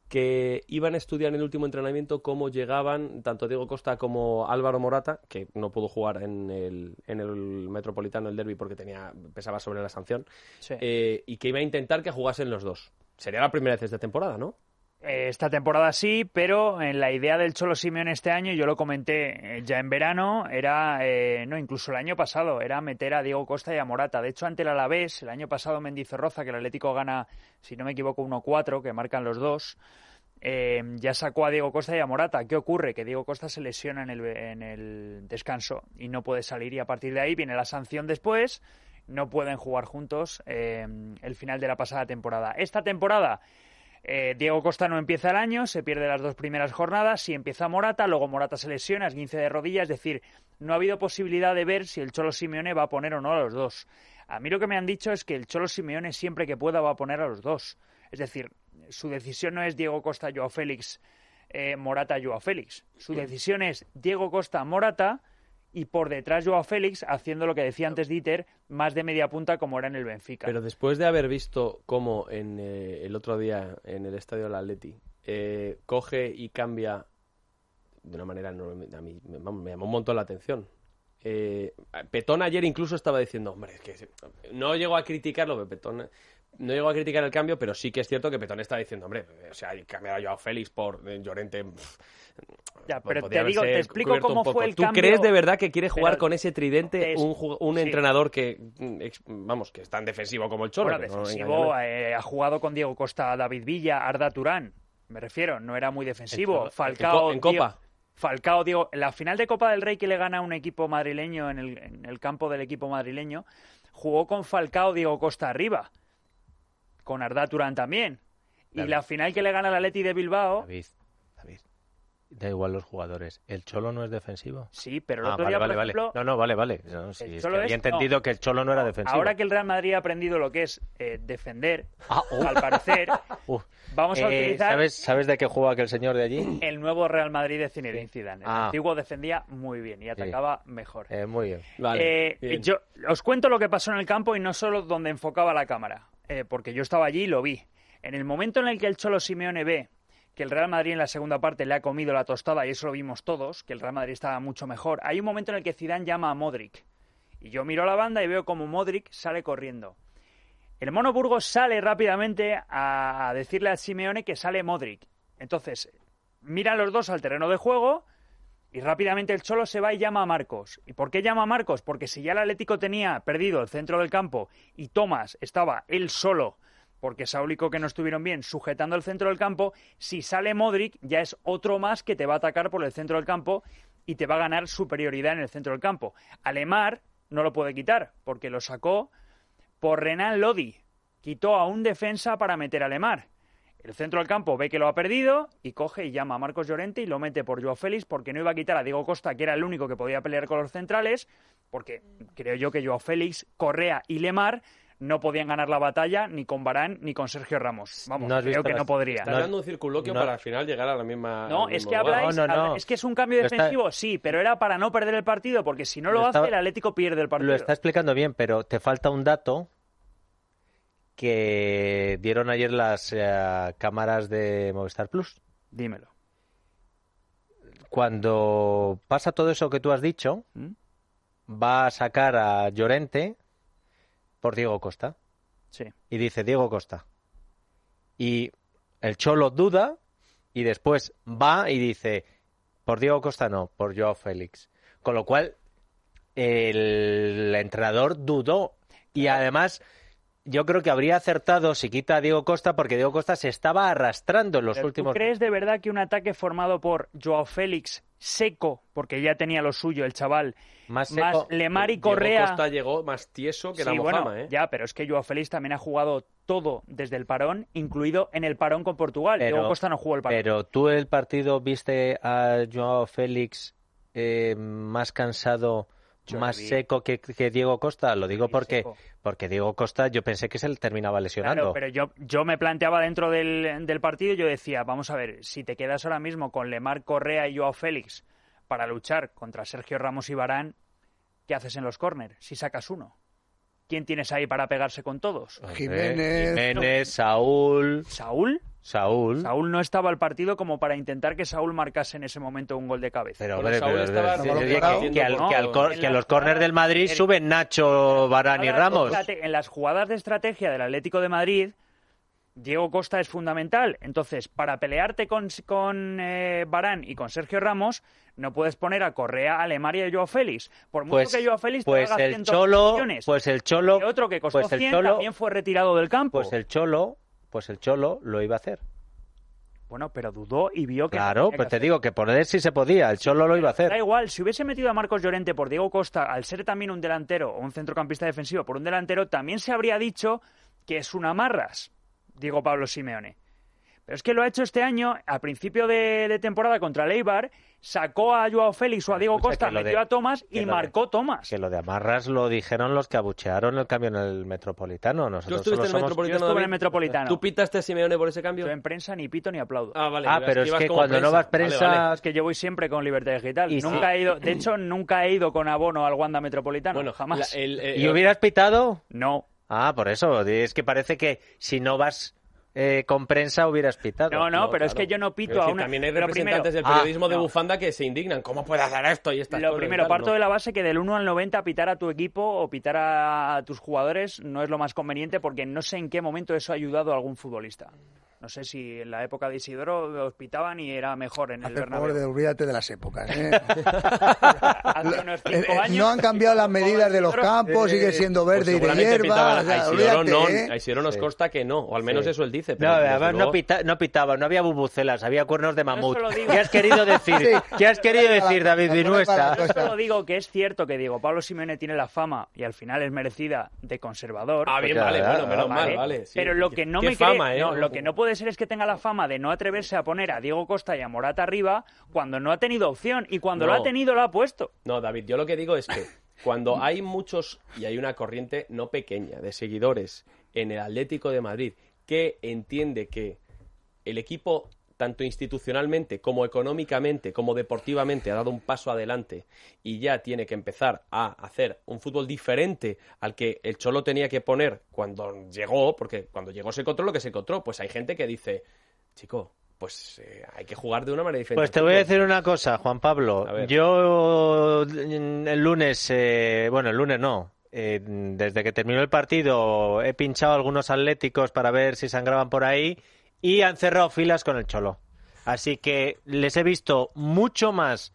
que iban a estudiar en el último entrenamiento cómo llegaban tanto Diego Costa como Álvaro Morata, que no pudo jugar en el, en el Metropolitano, el derbi, porque tenía pesaba sobre la sanción, Sí. eh, y que iba a intentar que jugasen los dos. Sería la primera vez esta temporada, ¿no? Eh, Esta temporada sí, pero en la idea del Cholo Simeone este año, yo lo comenté eh, ya en verano, era, eh, no, incluso el año pasado, era meter a Diego Costa y a Morata. De hecho, ante el Alavés, el año pasado Mendizorroza, que el Atlético gana, si no me equivoco, uno cuatro, que marcan los dos, eh, ya sacó a Diego Costa y a Morata. ¿Qué ocurre? Que Diego Costa se lesiona en el, en el descanso y no puede salir, y a partir de ahí viene la sanción después. No pueden jugar juntos eh, el final de la pasada temporada. Esta temporada... Eh, Diego Costa no empieza el año, se pierde las dos primeras jornadas, sí empieza Morata, luego Morata se lesiona, esguince de rodilla, es decir, no ha habido posibilidad de ver si el Cholo Simeone va a poner o no a los dos. A mí lo que me han dicho es que el Cholo Simeone siempre que pueda va a poner a los dos. Es decir, su decisión no es Diego Costa, Joao Félix, eh, Morata, Joao Félix. Su decisión es Diego Costa, Morata, y por detrás Joao Félix, haciendo lo que decía antes Dieter, más de media punta como era en el Benfica. Pero después de haber visto cómo en, eh, el otro día en el estadio del Atleti eh, coge y cambia de una manera, no, a mí me, me llamó un montón la atención. Eh, Petón ayer incluso estaba diciendo, hombre, es que no llegó a criticarlo, pero Petón no llegó a criticar el cambio, pero sí que es cierto que Petón estaba diciendo, hombre, o sea, cambiar a Joao Félix por eh, Llorente. Pff, Ya, pero podría te digo, te haberse explico cubierto cómo un poco. fue el ¿Tú cambio. crees de verdad que quiere jugar Pero con ese tridente es- un, ju- un sí. entrenador que, mm, ex- vamos, que es tan defensivo como el Cholo? Bueno, que no defensivo, engañarle? eh, ha jugado con Diego Costa, David Villa, Arda Turán. Me refiero, no era muy defensivo. En- Falcao, en co- en Copa. Diego- Falcao, Diego, en la final de Copa del Rey que le gana a un equipo madrileño en el, en el campo del equipo madrileño, jugó con Falcao, Diego Costa arriba, con Arda Turán también. Y David. la final que le gana el Atleti de Bilbao, David, David, da igual los jugadores. ¿El Cholo no es defensivo? sí, pero el Ah, otro vale, día, vale, por vale. ejemplo, No, no, vale, vale. No, sí, el es Cholo que había es- entendido no. que el Cholo no era defensivo. ahora que el Real Madrid ha aprendido lo que es eh, defender, Ah, oh. al parecer, Uf. vamos a Eh, utilizar ¿sabes, ¿Sabes de qué juega aquel señor de allí? el nuevo Real Madrid de Zinedine Zidane. El Ah. antiguo defendía muy bien y atacaba mejor. Eh, muy bien. Vale, Eh, bien. yo os cuento lo que pasó en el campo y no solo donde enfocaba la cámara, eh, porque yo estaba allí y lo vi. En el momento en el que el Cholo Simeone ve que el Real Madrid en la segunda parte le ha comido la tostada, y eso lo vimos todos, que el Real Madrid estaba mucho mejor, hay un momento en el que Zidane llama a Modric. Y yo miro a la banda y veo como Modric sale corriendo. El Mono Burgos sale rápidamente a, a decirle a Simeone que sale Modric. Entonces, miran los dos al terreno de juego y rápidamente el Cholo se va y llama a Marcos. ¿Y por qué llama a Marcos? Porque si ya el Atlético tenía perdido el centro del campo y Tomás estaba él solo, porque Saúl y Coque no estuvieron bien sujetando el centro del campo, si sale Modric ya es otro más que te va a atacar por el centro del campo y te va a ganar superioridad en el centro del campo. A Lemar no lo puede quitar porque lo sacó por Renan Lodi. Quitó a un defensa para meter a Lemar. El centro del campo ve que lo ha perdido y coge y llama a Marcos Llorente y lo mete por Joao Félix porque no iba a quitar a Diego Costa, que era el único que podía pelear con los centrales, porque creo yo que Joao Félix, Correa y Lemar no podían ganar la batalla ni con Varane ni con Sergio Ramos. Vamos, ¿No has creo visto que las- no podría. Estás No, dando un circunloquio no. para al final llegar a la misma. No, al es mismo que lugar. habláis, No, no, no. es que es un cambio Lo está- defensivo, sí, pero era para no perder el partido, porque si no lo, Lo hace, estaba- el Atlético pierde el partido. Lo está explicando bien, pero te falta un dato que dieron ayer las eh, cámaras de Movistar Plus. Dímelo. Cuando pasa todo eso que tú has dicho, ¿Mm? va a sacar a Llorente por Diego Costa. Sí. Y dice Diego Costa. Y el Cholo duda y después va y dice por Diego Costa no, por Joao Félix. Con lo cual el entrenador dudó y además yo creo que habría acertado si quita a Diego Costa porque Diego Costa se estaba arrastrando en los Pero, últimos... ¿tú crees de verdad que un ataque formado por Joao Félix seco, porque ya tenía lo suyo el chaval, Más más seco? Lemar y Diego Correa... Costa llegó más tieso que Sí, la bueno, Mojama, ¿eh? ya, pero es que Joao Félix también ha jugado todo desde el parón, incluido en el parón con Portugal. Pero- Diego Costa no jugó el parón. Pero tú el partido viste a Joao Félix eh, más cansado, Yo más le vi. seco que, que Diego Costa. Lo digo vi porque, seco. porque Diego Costa yo pensé que se le terminaba lesionando. Claro, pero yo, yo me planteaba dentro del, del partido, yo decía, vamos a ver, si te quedas ahora mismo con Lemar, Correa y Joao Félix para luchar contra Sergio Ramos y Varane, ¿qué haces en los córner si sacas uno? ¿Quién tienes ahí para pegarse con todos? Hombre, Jiménez. Jiménez, Saúl... ¿Saúl? Saúl. Saúl no estaba al partido como para intentar que Saúl marcase en ese momento un gol de cabeza. Pero, Bueno, hombre, Saúl pero- estaba pero- no, que, no, que al- no, que al cor- en que a las los córners del Madrid jugadas- suben Nacho, Varane y Jugadas de Ramos. estrate- En las jugadas de estrategia del Atlético de Madrid, Diego Costa es fundamental. Entonces, para pelearte con, con eh, Varane y con Sergio Ramos, no puedes poner a Correa, a Lemar y a Joao Félix. Por mucho Pues, que Joao Félix te pues haga el cien Cholo, millones, pues el Cholo, y otro que costó pues el cien Cholo, también fue retirado del campo. pues el Cholo, pues el Cholo lo iba a hacer. Bueno, pero dudó y vio que... no Claro, tenía pues que te hacer. digo que poner sí se podía, el Cholo lo iba a Da hacer. igual, si hubiese metido a Marcos Llorente por Diego Costa, al ser también un delantero o un centrocampista defensivo por un delantero, también se habría dicho que es un amarras, Diego Pablo Simeone. Pero es que lo ha hecho este año, a principio de, de temporada contra el Eibar, sacó a Joao Félix o a Diego Escucha, Costa, que lo de- metió a Tomás que y lo de- marcó Tomás. Que lo de amarras lo dijeron los que abuchearon el cambio en el Metropolitano. ¿Tú Nosotros estuviste solo en el somos... Yo Metropolitano? estuve en el David? Metropolitano. ¿Tú pitaste a Simeone por ese cambio? Yo en prensa ni pito ni aplaudo. Ah, vale. Ah, ibas- pero es ibas que como cuando no vas prensa- Vale, vale. Es que yo voy siempre con Libertad Digital. Y Nunca sí. he ido, de hecho, nunca he ido con abono al Wanda Metropolitano. Bueno, jamás. la- el- eh, ¿Y hubieras pitado? No. Ah, por eso. Es que parece que si no vas eh, con prensa hubieras pitado. No, no, No, pero es claro. que yo no pito Pero es a que una... también hay Lo representantes primero- del periodismo Ah, de no. bufanda que se indignan. ¿Cómo puede hacer esto y estas Lo cosas y primero, tal? parto No. de la base que del uno al noventa pitar a tu equipo o pitar a tus jugadores no es lo más conveniente porque no sé en qué momento eso ha ayudado a algún futbolista. No sé si en la época de Isidoro los pitaban y era mejor en el Haz el favor de Bernabéu. olvídate de las épocas. ¿eh? Hace unos Eh, cinco eh, años... no han cambiado las medidas de los campos, sigue siendo Pues verde y de seguramente hierba. pitaban. o sea, a Isidoro olvídate, no, ¿eh? a Isidoro nos Sí. consta que no, o al menos Sí. eso él dice. No, pero desde además luego- no, pita, no pitaba, no había bubucelas, había cuernos de mamut. eso lo digo. ¿Qué has querido decir? Sí. ¿Qué has querido Para la- decir, David para la- Vinuesa? para Yo la- solo digo que es cierto que Diego Pablo Simeone tiene la fama, y al final es merecida, de conservador. Ah, bien, Pues vale, ya, bueno, menos vale. mal, vale. sí. Pero lo que no Qué me fama, cree- ¿eh? no, lo que no puede ser es que tenga la fama de no atreverse a poner a Diego Costa y a Morata arriba cuando no ha tenido opción, y cuando No. lo ha tenido lo ha puesto. No, David, yo lo que digo es que cuando hay muchos, y hay una corriente no pequeña de seguidores en el Atlético de Madrid que entiende que el equipo, tanto institucionalmente como económicamente, como deportivamente, ha dado un paso adelante y ya tiene que empezar a hacer un fútbol diferente al que el Cholo tenía que poner cuando llegó, porque cuando llegó se encontró lo que se encontró, pues hay gente que dice, chico, pues eh, hay que jugar de una manera diferente. Pues te al voy a fútbol". decir una cosa, Juan Pablo. A ver. Yo mm, el lunes, eh, bueno, el lunes no. eh, desde que terminó el partido he pinchado algunos atléticos para ver si sangraban por ahí y han cerrado filas con el Cholo. Así que les he visto mucho más...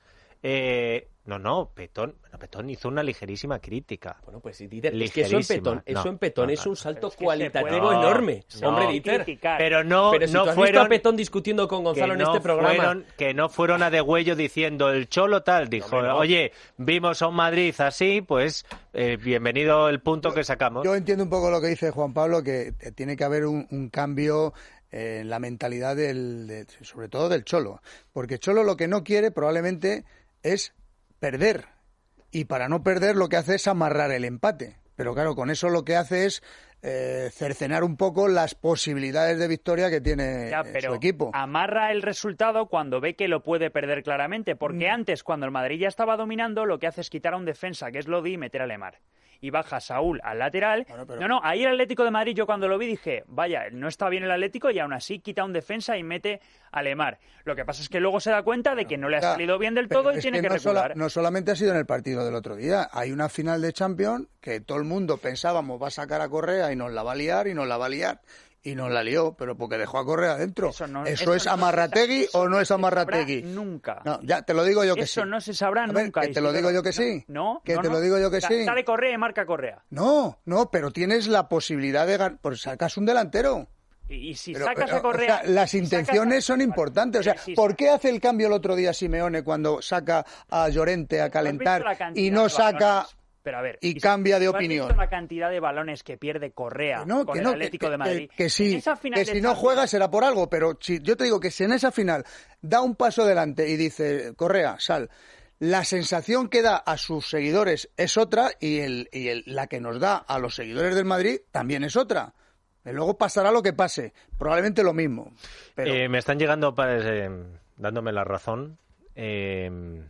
eh, no, no, Petón, bueno, Petón hizo una ligerísima crítica. Bueno, pues sí, Dieter, es que eso en Ligerísima. Petón, eso No, en Petón no, es no. un salto Pero es que se cualitativo puede- enorme. No, Hombre, no. Dieter. Criticar. Pero no, Pero si no tú has fueron... visto a Petón discutiendo con Gonzalo que en no este programa. fueron- que no fueron a degüello diciendo el Cholo tal, dijo, hombre, no. oye, vimos a un Madrid así, pues eh, bienvenido el punto que sacamos. Yo entiendo un poco lo que dice Juan Pablo, que eh, tiene que haber un, un cambio eh, en la mentalidad, del, de- sobre todo del Cholo. Porque Cholo lo que no quiere probablemente es perder. Y para no perder lo que hace es amarrar el empate. Pero claro, con eso lo que hace es eh, cercenar un poco las posibilidades de victoria que tiene Ya, eh, pero su equipo. amarra el resultado cuando ve que lo puede perder claramente, porque Mm. antes, cuando el Madrid ya estaba dominando, lo que hace es quitar a un defensa, que es Lodi, y meter a Lemar. Y baja Saúl al lateral. Bueno, pero- No, no, ahí el Atlético de Madrid, yo cuando lo vi dije, vaya, no está bien el Atlético, y aún así quita a un defensa y mete a Lemar. Lo que pasa es que luego se da cuenta de que no le ha Ya, salido bien del pero todo y es tiene que, no sola- recular. no solamente ha sido en el partido del otro día, hay una final de Champions que todo el mundo pensábamos va a sacar a Correa y nos la va a liar y nos la va a liar y nos la lió, pero porque dejó a Correa adentro. Eso no- ¿Eso, eso es no se Amarrategui sa- o no es eso se sabrá Amarrategui? nunca. No, ya te lo digo yo que Eso sí. no se sabrá A ver, nunca. que te lo Isidoro. digo yo que sí. No, Que no, te no. lo digo yo que Sa- sí. Sale Correa y marca Correa. No, no, pero tienes la posibilidad de ganar, pues sacas un delantero. Y, y si Pero, sacas pero, a Correa... o sea, las si sacas intenciones a- son importantes. O sea, Pero si ¿por sa- qué hace el cambio el otro día Simeone cuando saca a Llorente a ¿Has calentar visto la cantidad y no de saca balones? Pero a ver, y si- cambia de ¿tú has opinión? visto la cantidad de balones que pierde Correa Que no, con que el no, que, Atlético que- de Madrid? que- que sí, En esa final que de si no Champions- juega será por algo, pero si, yo te digo que si en esa final da un paso adelante y dice, Correa, sal, la sensación que da a sus seguidores es otra y, el, y el, la que nos da a los seguidores del Madrid también es otra. Y luego pasará lo que pase, probablemente lo mismo. Pero Eh, me están llegando, para, eh, dándome la razón, eh,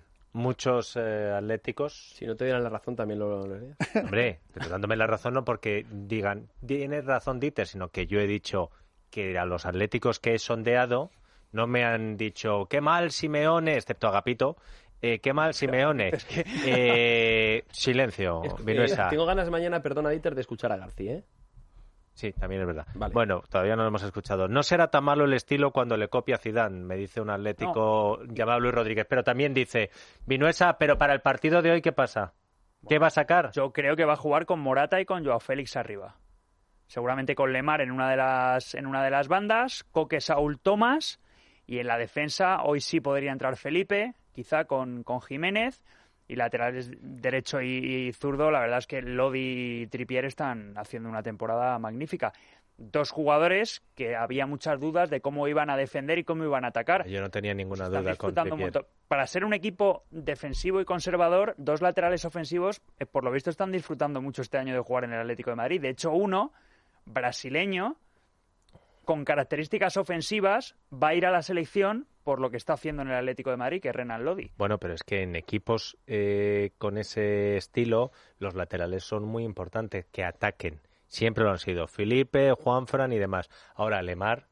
muchos eh, atléticos. Si no te dieran la razón, también lo, lo haría. Hombre, pero dándome la razón no porque digan, tienes razón Dieter, sino que yo he dicho que a los atléticos que he sondeado no me han dicho qué mal Simeone, excepto Agapito, eh, qué mal Simeone. Es que... eh, silencio, es que, Vinuesa. Eh, tengo ganas mañana, perdona, Dieter, de escuchar a García, ¿eh? Sí, también es verdad. Vale. Bueno, todavía no lo hemos escuchado. No será tan malo el estilo cuando le copia a Zidane, me dice un atlético no. llamado Luis Rodríguez. Pero también dice, Vinuesa, pero para el partido de hoy, ¿qué pasa? ¿Qué va a sacar? Yo creo que va a jugar con Morata y con Joao Félix arriba. Seguramente con Lemar en una de las, en una de las bandas, Coque, Saúl, Tomás, y en la defensa hoy sí podría entrar Felipe, quizá con, con Jiménez. Y laterales derecho y, y zurdo, la verdad es que Lodi y Trippier están haciendo una temporada magnífica. Dos jugadores que había muchas dudas de cómo iban a defender y cómo iban a atacar. Yo no tenía ninguna duda con Trippier. Para ser un equipo defensivo y conservador, dos laterales ofensivos, eh, por lo visto, están disfrutando mucho este año de jugar en el Atlético de Madrid. De hecho, uno, brasileño, con características ofensivas, va a ir a la selección por lo que está haciendo en el Atlético de Madrid, que es Renan Lodi. Bueno, pero es que en equipos eh, con ese estilo, los laterales son muy importantes, que ataquen. Siempre lo han sido. Felipe, Juanfran y demás. Ahora, Lemar...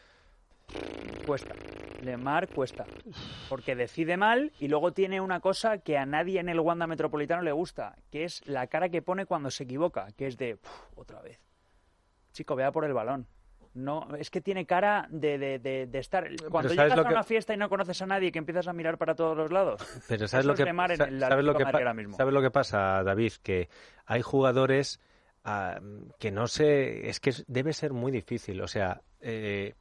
Cuesta. Lemar cuesta. Porque decide mal y luego tiene una cosa que a nadie en el Wanda Metropolitano le gusta, que es la cara que pone cuando se equivoca, que es de... otra vez. Chico, vea por el balón. No, es que tiene cara de, de, de, de estar... Cuando llegas a una que... fiesta y no conoces a nadie, que empiezas a mirar para todos los lados. Pero ¿sabes lo que, en el ¿sabes lo que, pa ¿sabes lo que pasa, David? Que hay jugadores uh, que no sé... Es que debe ser muy difícil. O sea, eh,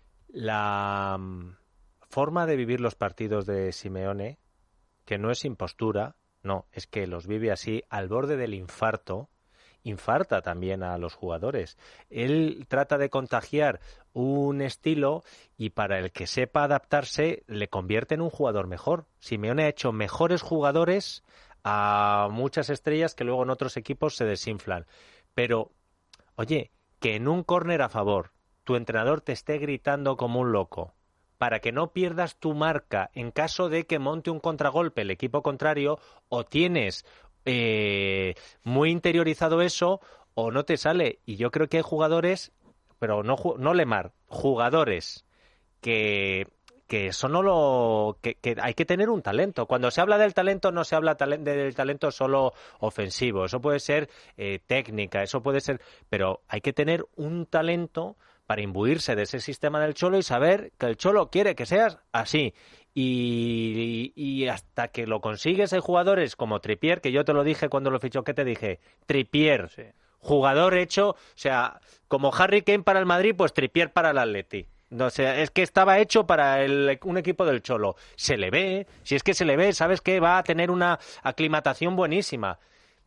la um, forma de vivir los partidos de Simeone, que no es impostura, no, es que los vive así, al borde del infarto... infarta también a los jugadores. Él trata de contagiar un estilo y para el que sepa adaptarse le convierte en un jugador mejor. Simeone ha hecho mejores jugadores a muchas estrellas que luego en otros equipos se desinflan. Pero, oye, que en un córner a favor tu entrenador te esté gritando como un loco para que no pierdas tu marca en caso de que monte un contragolpe el equipo contrario, o tienes... Eh, muy interiorizado eso o no te sale. Y yo creo que hay jugadores, pero no, no Lemar, jugadores que, que eso no lo... Que, que hay que tener un talento. Cuando se habla del talento no se habla talen, del talento solo ofensivo. Eso puede ser eh, técnica, eso puede ser... Pero hay que tener un talento para imbuirse de ese sistema del Cholo y saber que el Cholo quiere que seas así. Y, y hasta que lo consigues hay jugadores como Trippier, que yo te lo dije cuando lo fichó, ¿qué te dije? Trippier, sí. Jugador hecho, o sea, como Harry Kane para el Madrid, pues Trippier para el Atleti. O sea, es que estaba hecho para el, un equipo del Cholo. Se le ve, si es que se le ve, sabes que va a tener una aclimatación buenísima.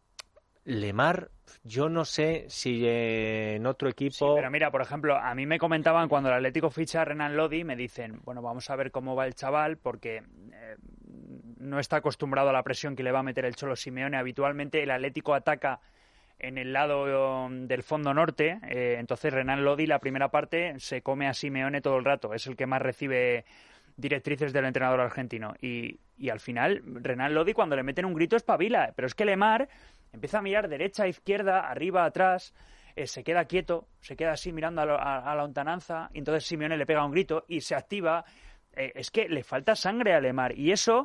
Lemar, yo no sé si eh, en otro equipo... Sí, pero mira, por ejemplo, a mí me comentaban cuando el Atlético ficha a Renan Lodi, me dicen, bueno, vamos a ver cómo va el chaval, porque eh, no está acostumbrado a la presión que le va a meter el Cholo Simeone. Habitualmente el Atlético ataca en el lado del fondo norte, eh, entonces Renan Lodi la primera parte se come a Simeone todo el rato, es el que más recibe directrices del entrenador argentino. Y, y al final, Renan Lodi cuando le meten un grito espabila, pero es que Lemar... empieza a mirar derecha, izquierda, arriba, atrás, eh, se queda quieto, se queda así mirando a, lo, a, a la lontananza, y entonces Simeone le pega un grito y se activa. Eh, es que le falta sangre a Lemar, y eso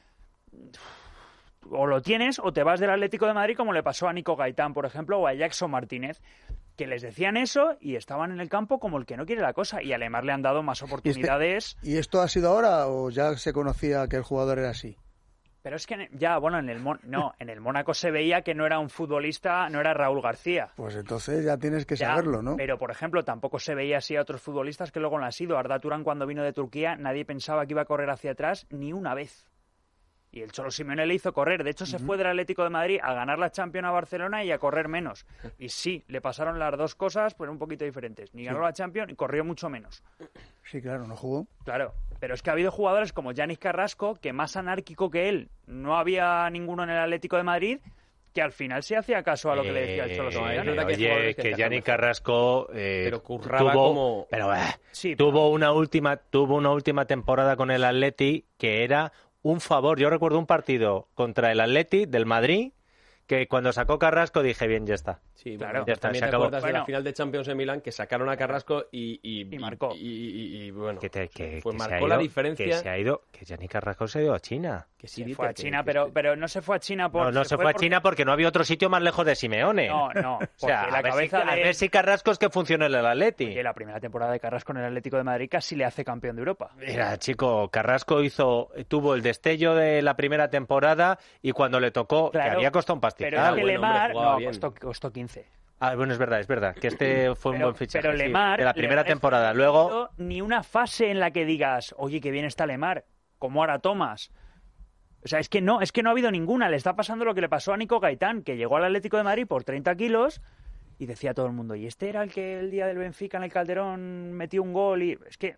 o lo tienes o te vas del Atlético de Madrid, como le pasó a Nico Gaitán, por ejemplo, o a Jackson Martínez, que les decían eso y estaban en el campo como el que no quiere la cosa, y a Lemar le han dado más oportunidades. ¿Y, este, ¿y esto ha sido ahora o ya se conocía que el jugador era así? Pero es que ya, bueno, en el Mon no, en el Mónaco se veía que no era un futbolista, no era Raúl García. Pues entonces ya tienes que ya, saberlo, ¿no? Pero, por ejemplo, tampoco se veía así a otros futbolistas que luego lo han sido. Arda Turán, cuando vino de Turquía, nadie pensaba que iba a correr hacia atrás ni una vez. Y el Cholo Simeone le hizo correr. De hecho, se uh-huh. fue del Atlético de Madrid a ganar la Champions a Barcelona y a correr menos. Y sí, le pasaron las dos cosas, pero un poquito diferentes. Ni ganó sí. la Champions y corrió mucho menos. Sí, claro, no jugó. Claro, pero es que ha habido jugadores como Yanis Carrasco, que más anárquico que él no había ninguno en el Atlético de Madrid, que al final se hacía caso a lo que eh, le decía el Cholo Simeone. Eh, oye, que, que Yanis Carrasco eh, pero curraba tuvo, como... pero, eh, sí, tuvo, pero... una última, tuvo una última temporada con el Atleti que era... un favor. Yo recuerdo un partido contra el Atleti del Madrid que cuando sacó Carrasco dije, bien, ya está. Sí, claro, bueno, ya está, también se te acabó. acuerdas de Bueno. la final de Champions en Milán que sacaron a Carrasco y, y, Y marcó. Y, y- y- y, bueno, Que, te- que- fue- que se marcó ha la ido- diferencia. Que se ha ido, que Gianni Carrasco se ha ido a China. Que sí, Se Dieter, fue a que- China, que pero, este- pero no se fue a China por... No, no se, fue a porque- China porque no había otro sitio más lejos de Simeone. No, no, O porque sea, la a, ver si, cabeza a de... ver si Carrasco es que funciona en el Atleti. Que la primera temporada de Carrasco en el Atlético de Madrid casi le hace campeón de Europa. Mira, chico, Carrasco hizo, tuvo el destello de la primera temporada y cuando le tocó, Claro, que había costado un Pero pastizal. es que bueno, hombre, Lemar... jugaba No, bien. costó, costó quince. Ah, bueno, es verdad, es verdad, que este fue un Pero, buen fichaje. pero sí, Lemar... de la primera Lemar temporada. no ha Luego, tenido ni una fase en la que digas, oye, qué bien está Lemar, como ahora Tomás. O sea, es que no, es que no ha habido ninguna. Le está pasando lo que le pasó a Nico Gaitán, que llegó al Atlético de Madrid por treinta kilos y decía todo el mundo, y este era el que el día del Benfica en el Calderón metió un gol y... Es que...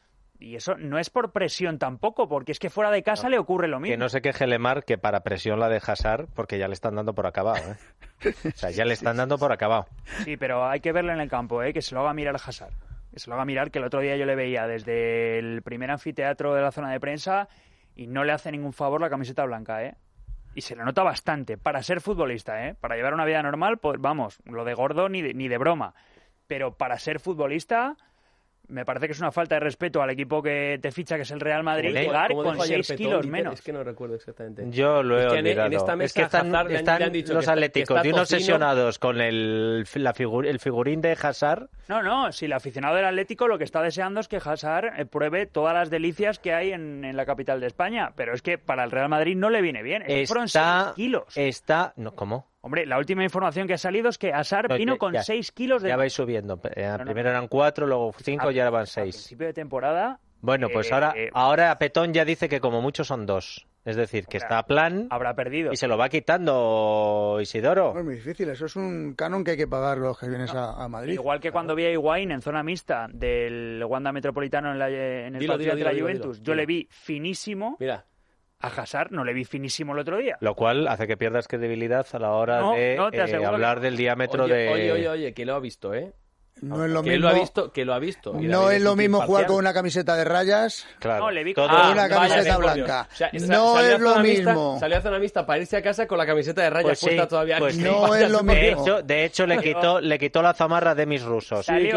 Y eso no es por presión tampoco, porque es que fuera de casa le ocurre lo mismo. que no se queje Lemar, que para presión la de Hazard, porque ya le están dando por acabado. ¿eh? O sea, ya le están dando por acabado. Sí, pero hay que verlo en el campo, ¿eh? Que se lo haga mirar Hazard. Que se lo haga mirar, que el otro día yo le veía desde el primer anfiteatro de la zona de prensa y no le hace ningún favor la camiseta blanca, ¿eh? Y se le nota bastante para ser futbolista, ¿eh? Para llevar una vida normal, pues vamos, lo de gordo ni de, ni de broma. Pero para ser futbolista... Me parece que es una falta de respeto al equipo que te ficha, que es el Real Madrid, ¿Cómo- llegar ¿Cómo con dijo ayer seis Petón, kilos Dieter? menos. Es que no recuerdo exactamente. Yo lo he Es que en- olvidado. en esta mesa es que están, Hazard le han- están le han dicho los que está- que atléticos está de unos tocino. obsesionados con el, la figu- el figurín de Hazard. No, no, si el aficionado del Atlético lo que está deseando es que Hazard eh, pruebe todas las delicias que hay en, en la capital de España, pero es que para el Real Madrid no le viene bien. Es que fueron Está, seis kilos. está, no, ¿cómo? Hombre, la última información que ha salido es que Hazard No, vino ya- con ya. seis kilos de... Ya vais subiendo. Eh, No, no, primero no. eran cuatro, luego cinco y ahora van A seis. principio de temporada... Bueno, pues eh, ahora, eh, ahora Petón ya dice que como mucho son dos. Es decir, que Hombre, está a plan habrá perdido. y se lo va quitando Isidoro. No es muy difícil, eso es un canon que hay que pagar los que vienes a, a Madrid. Igual que cuando vi a Higuaín en zona mixta del Wanda Metropolitano en, la, en el Dilo, partido dilo, de la dilo, Juventus, dilo, yo dilo. le vi finísimo. Mira, A Hazard no le vi finísimo el otro día. Lo cual hace que pierdas credibilidad a la hora No, de no, te eh, aseguro hablar que no. del diámetro oye, de... oye, oye, oye, que lo ha visto, ¿eh? No es lo que mismo, lo ha visto, que lo ha visto. Y no David es lo un mismo jugar imparcial. con una camiseta de rayas Claro, No, le vi todo- con- que Ah, una vaya, camiseta por Dios. blanca. O sea, sa- No salió es a lo zona mixta- mismo. Salió a zona mixta para irse a casa con la camiseta de rayas Pues sí, puesta todavía. pues Que sí. No vaya es lo su- De mismo. hecho, de hecho le quitó, le quitó la zamarra de mis rusos. Salió,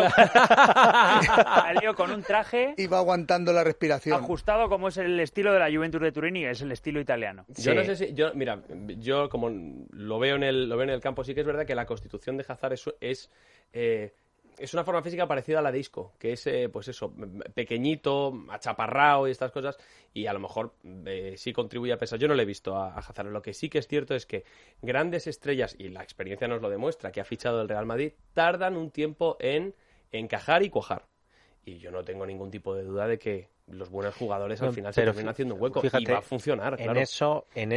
salió con un traje Iba aguantando la respiración. ajustado como es el estilo de la Juventus de Turín y es el estilo italiano. Yo Sí. no sé si, yo, mira, yo como lo veo en el, lo veo en el campo, sí que es verdad que la constitución de Hazard es, es, eh, es una forma física parecida a la de Isco, que es, eh, pues eso, pequeñito, achaparrado y estas cosas, y a lo mejor eh, sí contribuye a pesar. Yo no le he visto a, a Hazard. Lo que sí que es cierto es que grandes estrellas, y la experiencia nos lo demuestra, que ha fichado el Real Madrid, tardan un tiempo en encajar y cuajar. Y yo no tengo ningún tipo de duda de que los buenos jugadores al final se Pero terminan haciendo un hueco fíjate, y va a funcionar, En claro. eso, en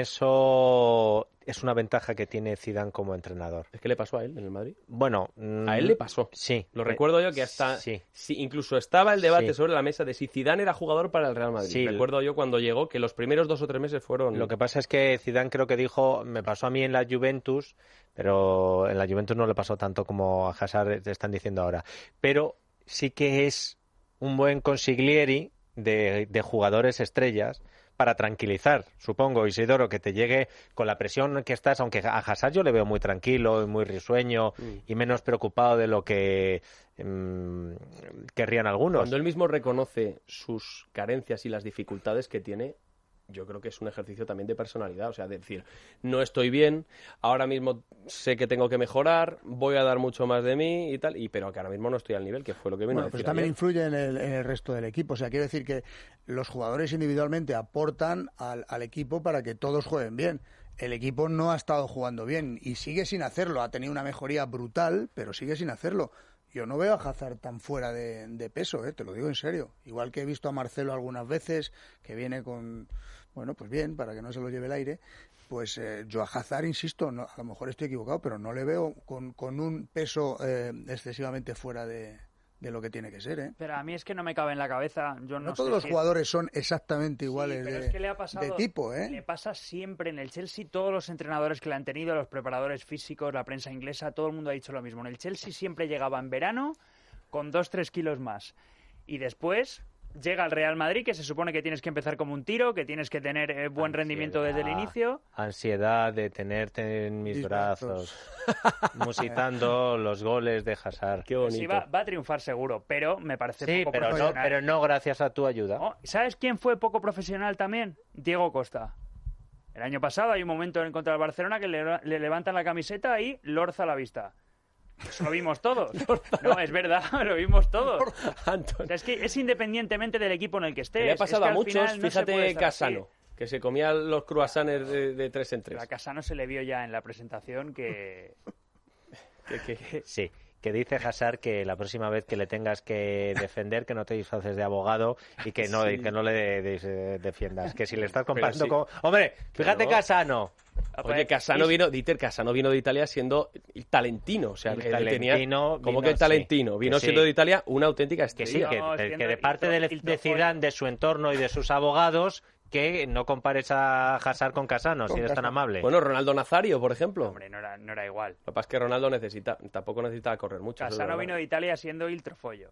eso es una ventaja que tiene Zidane como entrenador. ¿Es que le pasó a él en el Madrid? Bueno, mm, A él le pasó. Sí. Lo Eh, recuerdo yo que hasta... Sí. Sí, incluso estaba el debate Sí. sobre la mesa de si Zidane era jugador para el Real Madrid. Sí. Recuerdo yo cuando llegó que los primeros dos o tres meses fueron... Lo que pasa es que Zidane creo que dijo, me pasó a mí en la Juventus, pero en la Juventus no le pasó tanto como a Hazard te están diciendo ahora. Pero sí que es un buen consiglieri de, de jugadores estrellas para tranquilizar, supongo, Isidoro, que te llegue con la presión que estás, aunque a Hazard yo le veo muy tranquilo y muy risueño Mm. y menos preocupado de lo que mm, querrían algunos. Cuando él mismo reconoce sus carencias y las dificultades que tiene, yo creo que es un ejercicio también de personalidad. O sea, de decir, no estoy bien, ahora mismo sé que tengo que mejorar, voy a dar mucho más de mí y tal, y pero que ahora mismo no estoy al nivel, que fue lo que vino Bueno, a pues decir también ayer. influye en el, en el resto del equipo. O sea, quiero decir que los jugadores individualmente aportan al, al equipo para que todos jueguen bien. El equipo no ha estado jugando bien y sigue sin hacerlo. Ha tenido una mejoría brutal, pero sigue sin hacerlo. Yo no veo a Hazard tan fuera de, de peso, ¿eh? Te lo digo en serio. Igual que he visto a Marcelo algunas veces, que viene con... Bueno, pues bien, para que no se lo lleve el aire. Pues eh, yo a Hazard, insisto, no, a lo mejor estoy equivocado, pero no le veo con, con un peso eh, excesivamente fuera de, de lo que tiene que ser, ¿eh? Pero a mí es que no me cabe en la cabeza. Yo no, No todos sé los si- jugadores son exactamente Sí, iguales pero de, es que le ha pasado, de tipo, ¿eh? Le pasa siempre en el Chelsea, todos los entrenadores que le han tenido, los preparadores físicos, la prensa inglesa, todo el mundo ha dicho lo mismo. En el Chelsea siempre llegaba en verano con dos, tres kilos más. Y después llega al Real Madrid, que se supone que tienes que empezar como un tiro, que tienes que tener eh, buen Ansiedad, rendimiento desde el inicio. Ansiedad de tenerte en mis, mis brazos, brazos. musitando los goles de Hazard. Qué bonito. Sí, va, va a triunfar seguro, pero me parece sí, poco pero profesional. no, pero no gracias a tu ayuda. Oh, ¿sabes quién fue poco profesional también? Diego Costa. El año pasado hay un momento en contra del Barcelona que le, le levantan la camiseta y lorza a la vista. Eso lo vimos todos. No, es verdad, lo vimos todos. O sea, es que es independientemente del equipo en el que estés. Le ha pasado es que a muchos, no fíjate Casano, que se comía los croissants de, de tres en tres. A Casano se le vio ya en la presentación que... que, que... Sí, que dice Hazard que la próxima vez que le tengas que defender, que no te disfraces de abogado y que no, sí. y que no le de, de, defiendas. Que si le estás comparando sí. con... ¡Hombre, fíjate no. Casano! Oye, Casano vino, Dieter Casano vino de Italia siendo talentino, o sea, el que talentino tenía, como vino, que el talentino, sí, vino que siendo sí. de Italia una auténtica estrella. Que sí, que, no, que de parte de, de Zidane, de su entorno y de sus abogados, que no compares a Hazard con Casano, con si eres Casano. Tan amable. Bueno, Ronaldo Nazario, por ejemplo. Hombre, no era, no era igual. Lo que pasa es que Ronaldo necesita, tampoco necesitaba correr mucho. Casano vino de Italia siendo il trofollo.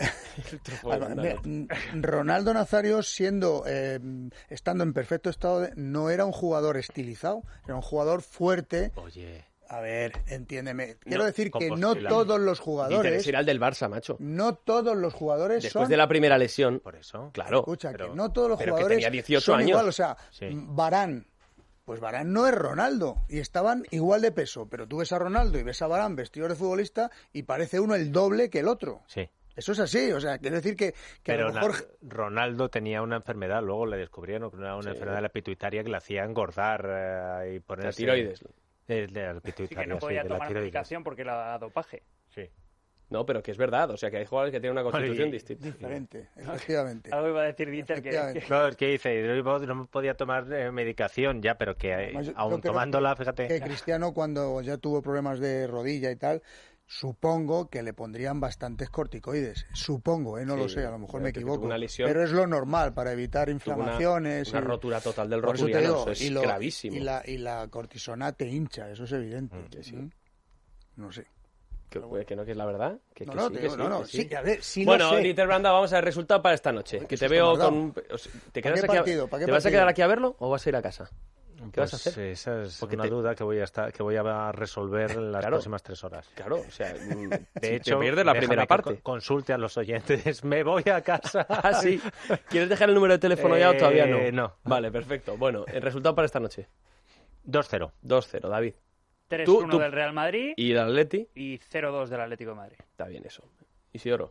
Ronaldo Nazario siendo eh, estando en perfecto estado de, no era un jugador estilizado, era un jugador fuerte. Oye, a ver, entiéndeme. Quiero no, decir que no todos los jugadores era el del Barça, macho. No todos los jugadores después son, de la primera lesión, por eso. Claro. Escucha, pero, que no todos los pero jugadores que tenía dieciocho son años. igual, o sea, sí. Varane Pues Varane no es Ronaldo y estaban igual de peso, pero tú ves a Ronaldo y ves a Varane vestido de futbolista y parece uno el doble que el otro. Sí. Eso es así, o sea, quiero decir que, que pero a lo mejor... Ronaldo tenía una enfermedad, luego le descubrieron que era una sí. enfermedad de la pituitaria que le hacía engordar eh, y ponerse... La tiroides. De, de la pituitaria, sí, que no podía sí, tomar medicación porque la da dopaje. Sí. No, pero que es verdad, o sea, que hay jugadores que tienen una constitución Oye, distinta. Diferente, efectivamente. Algo iba a decir Dieter que... que... No, es que dice, no podía tomar eh, medicación ya, pero que Además, aún tomándola, fíjate... Que Cristiano, cuando ya tuvo problemas de rodilla y tal, supongo que le pondrían bastantes corticoides. Supongo, ¿eh? No sí, lo sé, a lo mejor me equivoco. Pero es lo normal para evitar inflamaciones. Una, una y... rotura total del rotuliano, eso es y lo, gravísimo. Y la, y la cortisona te hincha, eso es evidente. Mm, sí. ¿Mm? No sé. Que, bueno. que no, que es la verdad. Que, no, que no, sí, te que digo, sí, no, no, que sí. sí, a ver, sí bueno, lo sé. Dieter Branda, vamos a ver el resultado para esta noche. Oye, que te veo con... ¿Te, quedas aquí partido, a... ¿Te vas a quedar aquí a verlo o vas a ir a casa? ¿Qué pues vas a hacer? Esa es Porque una te... duda que voy a estar, que voy a resolver en las claro, próximas tres horas. Claro, o sea, de si hecho, te pierdes la primera parte. Consulte a los oyentes, me voy a casa. Ah, sí. ¿Quieres dejar el número de teléfono eh, ya o todavía no? No. Vale, perfecto. Bueno, el resultado para esta noche. dos cero. dos cero, David. tres uno del Real Madrid. ¿Y del Atleti? Y cero dos del Atlético de Madrid. Está bien eso. Isidoro.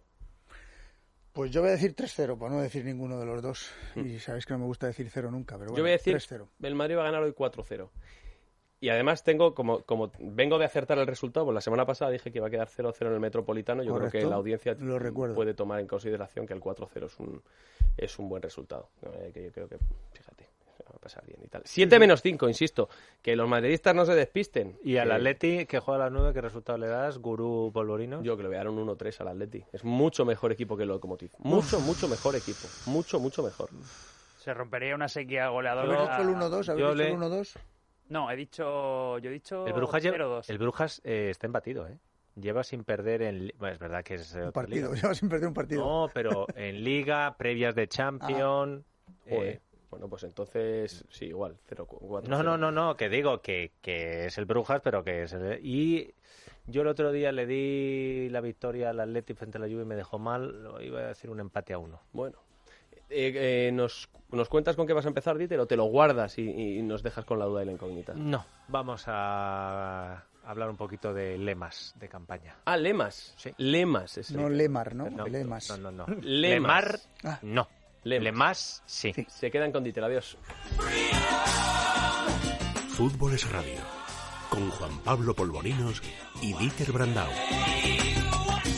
Pues yo voy a decir tres cero, por no decir ninguno de los dos. Y sabéis que no me gusta decir cero nunca, pero bueno, yo voy a decir tres cero. El Madrid va a ganar hoy cuatro cero. Y además tengo, como, como vengo de acertar el resultado, pues la semana pasada dije que iba a quedar cero cero en el Metropolitano. Yo Correcto. creo que la audiencia Lo recuerdo. puede tomar en consideración que el cuatro cero es un, es un buen resultado. Eh, que yo creo que, fíjate, va a pasar bien y tal. siete menos cinco, insisto, que los madridistas no se despisten. ¿Y al eh, Atleti, que juega a las nueve, qué resultado le das? ¿Gurú Polvorino? Yo que le voy a dar un uno tres al Atleti. Es mucho mejor equipo que el Lokomotiv. Mucho, mucho mejor equipo. Mucho, mucho mejor. Se rompería una sequía goleadora. ¿Habéis dicho el uno dos? ¿Habéis dicho le... el uno dos? No, he dicho, yo he dicho el Brujas, cero dos. El Brujas eh, está embatido, ¿eh? Lleva sin perder en... Bueno, es verdad que es... Un partido, liga. Lleva sin perder un partido. No, pero en Liga, previas de Champions... Ah. Eh, bueno, pues entonces, sí, igual, cero cuatro. No, no, no, no, que digo que, que es el Brujas, pero que es el... Y yo el otro día le di la victoria al Atleti frente a la Juve y me dejó mal, iba a decir un empate a uno. Bueno. Eh, eh, ¿nos, ¿Nos cuentas con qué vas a empezar, Dieter, o te lo guardas y, y nos dejas con la duda y la incógnita? No, vamos a hablar un poquito de lemas de campaña. Ah, lemas. Sí. Lemas. Es no el... Lemar, ¿no? No, lemas. No, no, no. Lemas. Lemar, ah. no. Lemas. Lemas, sí. sí. Se quedan con Dieter, adiós. Fútbol es radio, con Juan Pablo Polvorinos y Dieter Brandao.